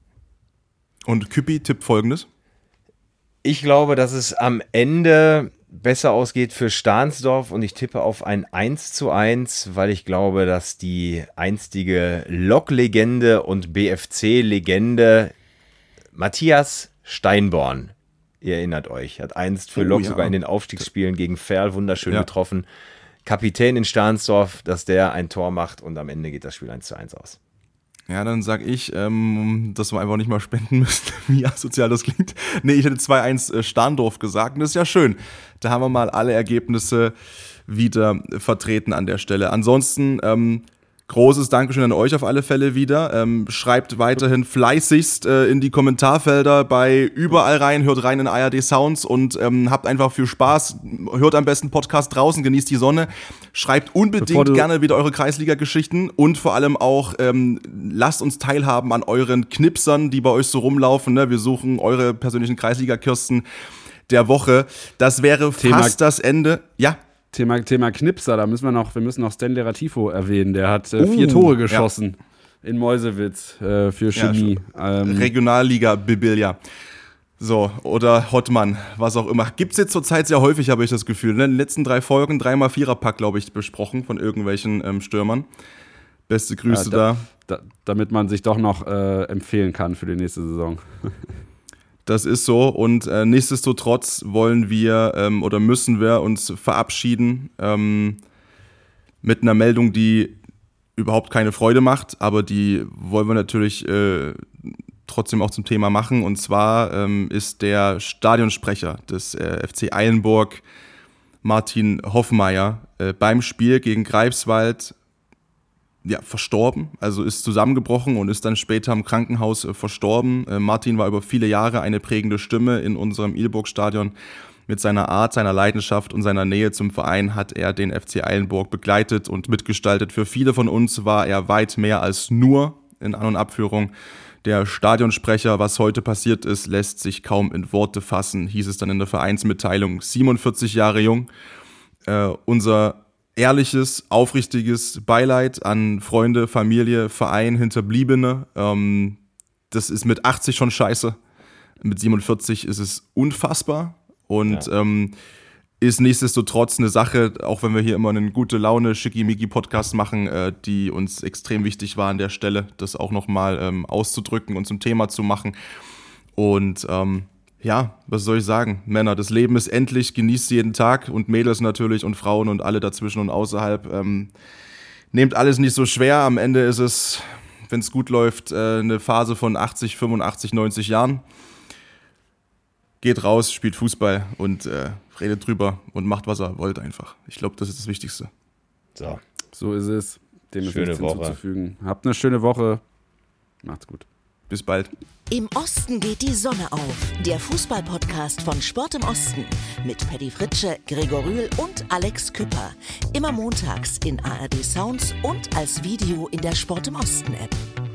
Und Küppi tippt Folgendes. Ich glaube, dass es am Ende besser ausgeht für Stahnsdorf und ich tippe auf ein 1:1, weil ich glaube, dass die einstige Lok-Legende und BFC-Legende Matthias Steinborn, ihr erinnert euch, hat einst für Lok sogar in den Aufstiegsspielen gegen Ferl wunderschön getroffen. Kapitän in Stahnsdorf, dass der ein Tor macht und am Ende geht das Spiel 1:1 aus. Ja, dann sag ich, dass wir einfach nicht mal spenden müssen, wie asozial das klingt. Nee, ich hätte 2:1 Stahndorf gesagt und das ist ja schön. Da haben wir mal alle Ergebnisse wieder vertreten an der Stelle. Ansonsten großes Dankeschön an euch auf alle Fälle wieder. Schreibt weiterhin fleißigst in die Kommentarfelder bei überall rein, hört rein in ARD Sounds und habt einfach viel Spaß. Hört am besten Podcast draußen, genießt die Sonne. Schreibt unbedingt gerne wieder eure Kreisliga-Geschichten und vor allem auch lasst uns teilhaben an euren Knipsern, die bei euch so rumlaufen. Ne? Wir suchen eure persönlichen Kreisliga-Kirsten der Woche. Das wäre fast das Ende. Ja. Thema Knipser, wir müssen noch Stanley Ratifo erwähnen. Der hat 4 Tore geschossen in Meusewitz für Chemie. Regionalliga Bibilja. So, oder Hottmann, was auch immer. Gibt's jetzt zurzeit sehr häufig, habe ich das Gefühl. In den letzten 3 Folgen 3x4er-Pack, glaube ich, besprochen von irgendwelchen Stürmern. Beste Grüße da. Damit man sich doch noch empfehlen kann für die nächste Saison. Das ist so und nichtsdestotrotz wollen wir oder müssen wir uns verabschieden mit einer Meldung, die überhaupt keine Freude macht, aber die wollen wir natürlich trotzdem auch zum Thema machen. Und zwar ist der Stadionsprecher des FC Eilenburg, Martin Hoffmeier, beim Spiel gegen Greifswald verstorben, also ist zusammengebrochen und ist dann später im Krankenhaus verstorben. Martin war über viele Jahre eine prägende Stimme in unserem Ilburg-Stadion. Mit seiner Art, seiner Leidenschaft und seiner Nähe zum Verein hat er den FC Eilenburg begleitet und mitgestaltet. Für viele von uns war er weit mehr als nur in An- und Abführung der Stadionsprecher. Was heute passiert ist, lässt sich kaum in Worte fassen, hieß es dann in der Vereinsmitteilung. 47 Jahre jung. Unser ehrliches, aufrichtiges Beileid an Freunde, Familie, Verein, Hinterbliebene. Das ist mit 80 schon scheiße. Mit 47 ist es unfassbar und ist nichtsdestotrotz eine Sache, auch wenn wir hier immer einen gute Laune Schickimicki-Podcast machen, die uns extrem wichtig war an der Stelle, das auch nochmal auszudrücken und zum Thema zu machen. Und was soll ich sagen? Männer, das Leben ist endlich, genießt jeden Tag und Mädels natürlich und Frauen und alle dazwischen und außerhalb. Nehmt alles nicht so schwer. Am Ende ist es, wenn es gut läuft, eine Phase von 80, 85, 90 Jahren. Geht raus, spielt Fußball und redet drüber und macht, was er wollt einfach. Ich glaube, das ist das Wichtigste. So ist es. Dem ist schöne nichts Woche hinzuzufügen. Habt eine schöne Woche. Macht's gut. Bis Bis bald. Im Osten geht die Sonne auf. Der Fußball-Podcast von Sport im Osten. Mit Paddy Fritsche, Gregor Rühl und Alex Küpper. Immer montags in ARD Sounds und als Video in der Sport im Osten App.